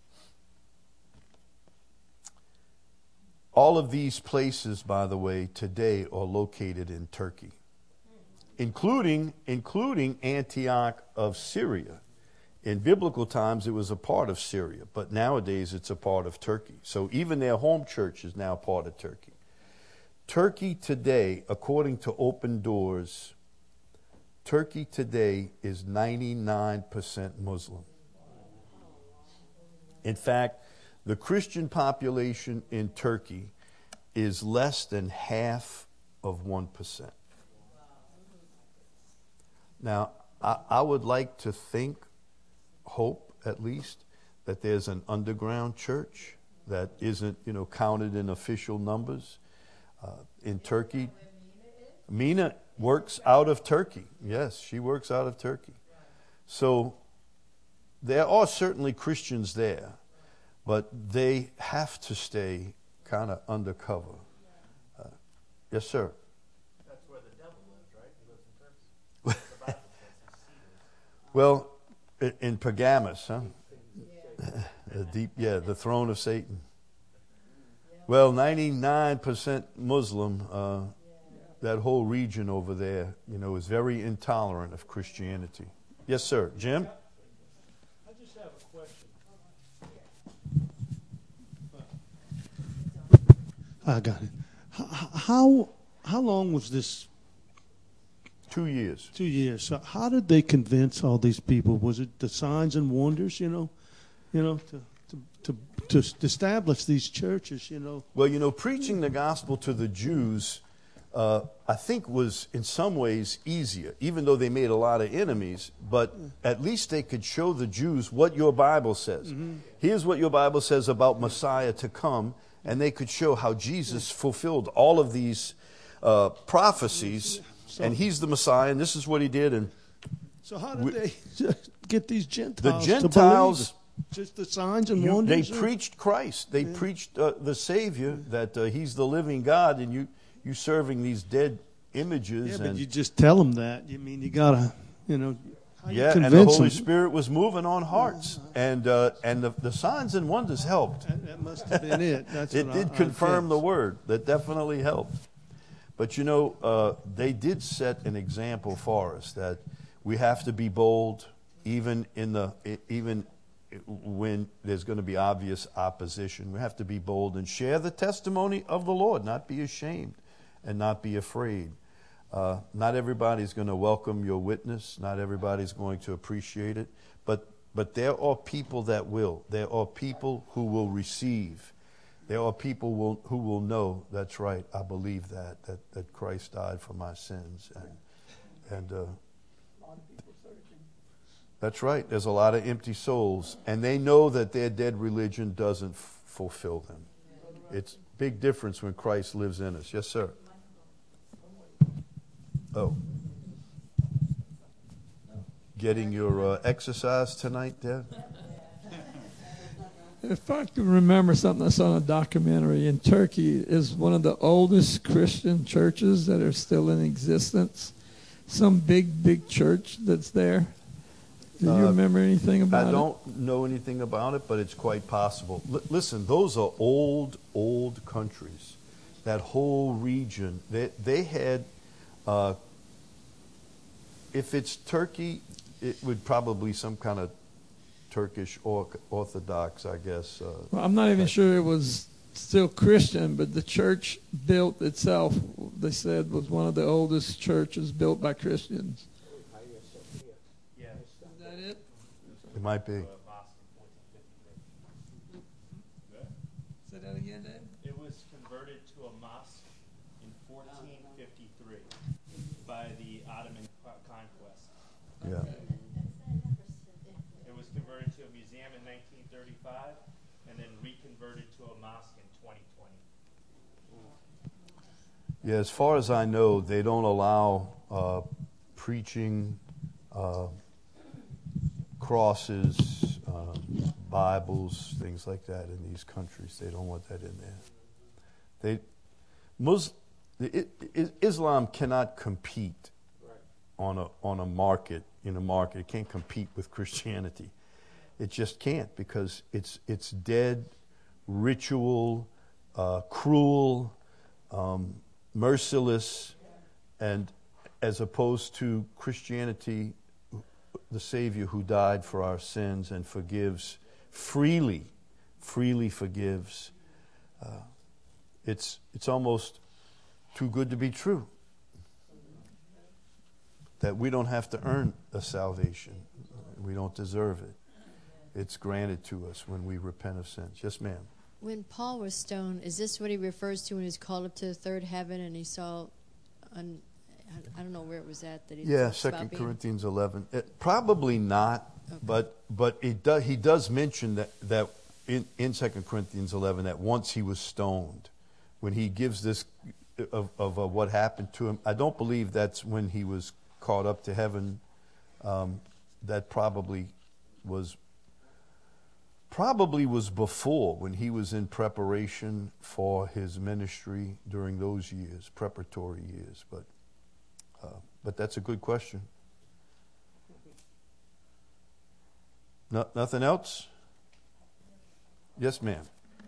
all of these places, by the way, today are located in Turkey, including including Antioch of Syria. In biblical times, it was a part of Syria, but nowadays it's a part of Turkey. So even their home church is now part of Turkey. Turkey today, according to Open Doors, Turkey today is ninety-nine percent Muslim. In fact, the Christian population in Turkey is less than half of one percent. Now, I, I would like to think, hope at least, that there's an underground church that isn't, you know, counted in official numbers. Uh, in Turkey, Mina works out of Turkey. Yes, she works out of Turkey. So there are certainly Christians there, but they have to stay kind of undercover. Uh, yes, sir. That's where the devil lives, right? He lives in Turkey. The Bible says. Well, in, in Pergamus, huh? The deep, yeah, the throne of Satan. Well, ninety-nine percent Muslim. Uh, that whole region over there, you know, is very intolerant of Christianity. Yes, sir. Jim? I just have a question. I got it. How how long was this? Two years. Two years. So how did they convince all these people? Was it the signs and wonders? You know, you know, to to to, to establish these churches. You know. Well, you know, preaching the gospel to the Jews, uh, I think, was in some ways easier, even though they made a lot of enemies. But at least they could show the Jews what your Bible says. Mm-hmm. Here's what your Bible says about Messiah to come. And they could show how Jesus fulfilled all of these uh, prophecies, so, and he's the Messiah, and this is what he did. And so, how did we, they get these Gentiles? The Gentiles, to believe? Just the signs and you, wonders. They or? preached Christ. They yeah. preached uh, the Savior, that uh, he's the living God, and you you serving these dead images. Yeah, and, but you just tell them that. You mean you gotta, you know. Yeah, and the Holy them? Spirit was moving on hearts, and uh, and the, the signs and wonders helped. That, that must have been it. That's it what did I, confirm I the word. That definitely helped. But you know, uh, they did set an example for us that we have to be bold, even in the even when there's going to be obvious opposition. We have to be bold and share the testimony of the Lord, not be ashamed, and not be afraid. Uh, not everybody's going to welcome your witness. Not everybody's going to appreciate it. But but there are people that will. There are people who will receive. There are people will, who will know, that's right, I believe that, that, that Christ died for my sins. And, and uh, that's right, there's a lot of empty souls. And they know that their dead religion doesn't f- fulfill them. It's a big difference when Christ lives in us. Yes, sir. Oh. Getting your uh, exercise tonight, Dad? If I can remember something I saw in a documentary, in Turkey is one of the oldest Christian churches that are still in existence. Some big, big church that's there. Do you Uh, remember anything about it? I don't know anything about it, but it's quite possible. L- listen, those are old, old countries. That whole region, they, they had, uh, if it's Turkey, it would probably some kind of Turkish or Orthodox, I guess. Uh, Well, I'm not even like- sure it was still Christian, but the church built itself, they said, was one of the oldest churches built by Christians. Yeah. Is that it? It might be. Say that again, Dave? It was converted to a mosque in fourteen fifty-three by the Ottoman co- conquest. Yeah. It was converted to a museum in nineteen thirty-five and then reconverted to a mosque in twenty twenty. Yeah, as far as I know, they don't allow uh, preaching, uh, crosses, uh, Bibles, things like that in these countries. They don't want that in there. They, Mus, the, I, Islam cannot compete on a on a market in a market. It can't compete with Christianity. It just can't, because it's it's dead, ritual, uh, cruel, um, merciless, and as opposed to Christianity, the Savior who died for our sins and forgives freely, freely forgives. Uh, it's it's almost too good to be true. That we don't have to earn a salvation. We don't deserve it. It's granted to us when we repent of sins. Yes, ma'am. When Paul was stoned, is this what he refers to when he's called up to the third heaven and he saw, un, I don't know where it was at that he Yeah, talks about Second being- Corinthians eleven. It, probably not, Okay. but but it do, he does mention that that in in Second Corinthians eleven that once he was stoned, when he gives this of of uh, what happened to him. I don't believe that's when he was caught up to heaven. Um, that probably was probably was before, when he was in preparation for his ministry during those years, preparatory years. But uh, but that's a good question. No, nothing else? Yes, ma'am.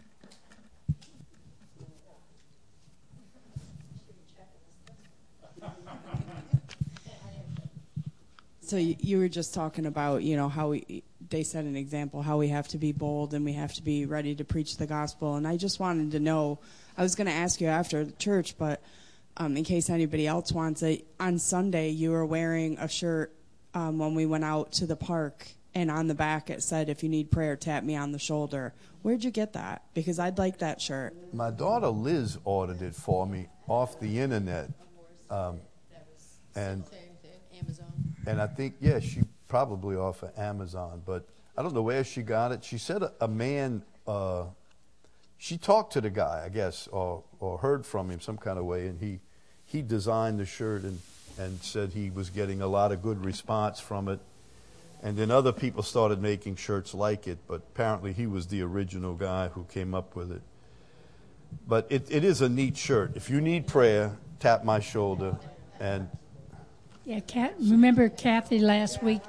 So you, you were just talking about, you know, how we, they set an example, how we have to be bold and we have to be ready to preach the gospel. And I just wanted to know, I was going to ask you after the church, but um, in case anybody else wants it, on Sunday you were wearing a shirt um, when we went out to the park, and on the back it said, if you need prayer, tap me on the shoulder. Where'd you get that? Because I'd like that shirt. My daughter Liz ordered it for me off the internet. Um, and Amazon. And I think, yeah, she probably off of Amazon, but I don't know where she got it. She said a, a man, uh, she talked to the guy, I guess, or or heard from him some kind of way, and he he designed the shirt and, and said he was getting a lot of good response from it. And then other people started making shirts like it, but apparently he was the original guy who came up with it. But it, it is a neat shirt. If you need prayer, tap my shoulder. And Yeah, Kat, remember Kathy last week?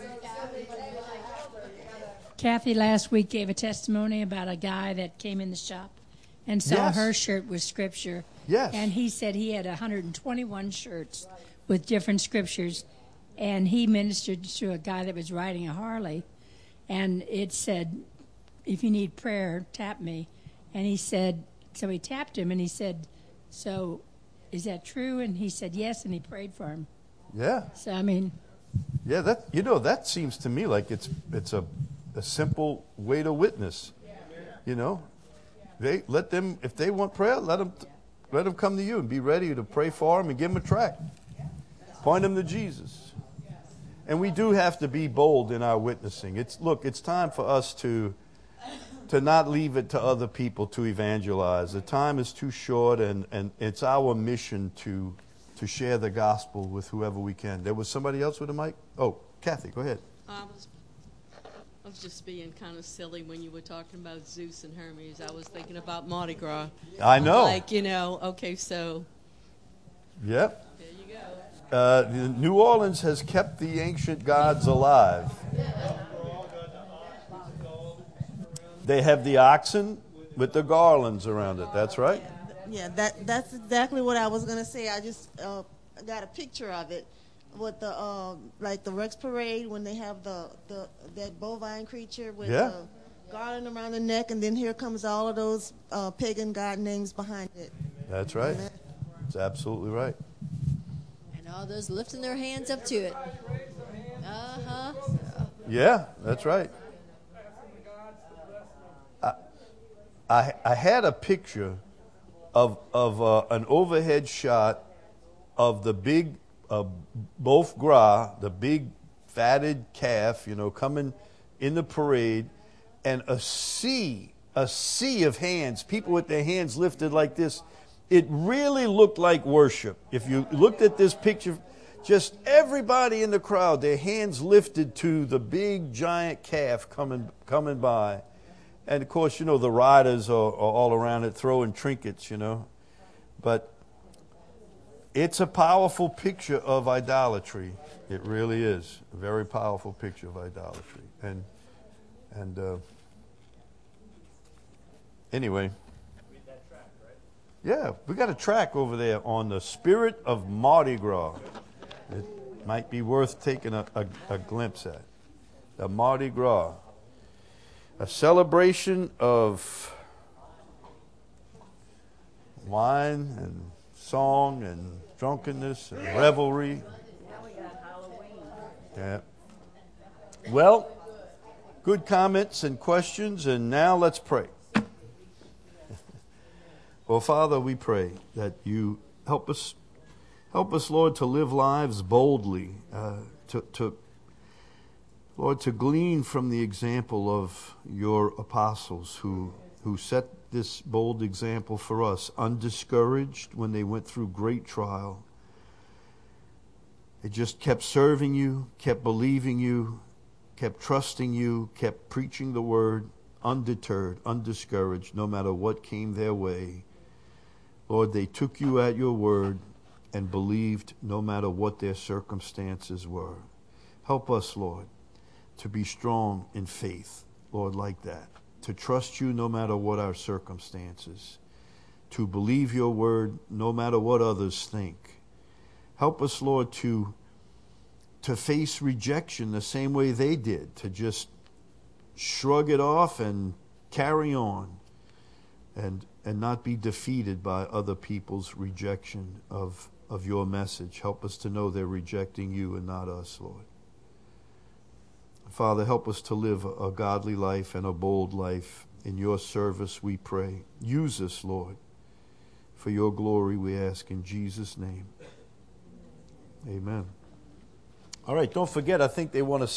Kathy last week gave a testimony about a guy that came in the shop and saw Yes. her shirt with scripture. Yes. And he said he had one hundred twenty-one shirts with different scriptures, and he ministered to a guy that was riding a Harley, and it said, if you need prayer, tap me. And he said, so he tapped him, and he said, so is that true? And he said yes, and he prayed for him. yeah, So, I mean, Yeah, that you know that seems to me like it's it's a a simple way to witness. You know, they let them if they want prayer, let them let them come to you and be ready to pray for them and give them a tract. Point them to Jesus. And we do have to be bold in our witnessing. It's look, it's time for us to to not leave it to other people to evangelize. The time is too short, and, and it's our mission to to share the gospel with whoever we can. There was somebody else with a mic? Oh, Kathy, go ahead. I was, I was just being kind of silly when you were talking about Zeus and Hermes. I was thinking about Mardi Gras. I know. Like, you know, okay, so. Yep. There you go. Uh, New Orleans has kept the ancient gods alive. They have the oxen with the garlands around it. That's right. Yeah, that that's exactly what I was gonna say. I just uh, got a picture of it with the uh, like the Rex Parade when they have the, the that bovine creature with Yeah. the garland around the neck, and then here comes all of those uh, pagan god names behind it. That's right. That's absolutely right. And all those lifting their hands up to it. Uh-huh. Yeah, that's right. I, I, I had a picture of of uh, an overhead shot of the big uh, Bof Gras, the big fatted calf, you know, coming in the parade, and a sea, a sea of hands, people with their hands lifted like this. It really looked like worship. If you looked at this picture, just everybody in the crowd, their hands lifted to the big giant calf coming coming by. And, of course, you know, the riders are, are all around it throwing trinkets, you know. But it's a powerful picture of idolatry. It really is. A very powerful picture of idolatry. And, and uh, anyway. Yeah, we got a track over there on the spirit of Mardi Gras. It might be worth taking a, a, a glimpse at. The Mardi Gras. A celebration of wine and song and drunkenness and revelry. Yeah. Well, good comments and questions, and now let's pray. Well, Father, we pray that you help us, help us, Lord, to live lives boldly, uh, to, to Lord, to glean from the example of your apostles who who set this bold example for us, undiscouraged when they went through great trial. They just kept serving you, kept believing you, kept trusting you, kept preaching the word, undeterred, undiscouraged, no matter what came their way. Lord, they took you at your word and believed no matter what their circumstances were. Help us, Lord, to be strong in faith, Lord, like that. To trust you no matter what our circumstances. To believe your word no matter what others think. Help us, Lord, to, to face rejection the same way they did. To just shrug it off and carry on. And and not be defeated by other people's rejection of, of your message. Help us to know they're rejecting you and not us, Lord. Father, help us to live a godly life and a bold life. In your service, we pray. Use us, Lord. For your glory, we ask in Jesus' name. Amen. All right, don't forget, I think they want to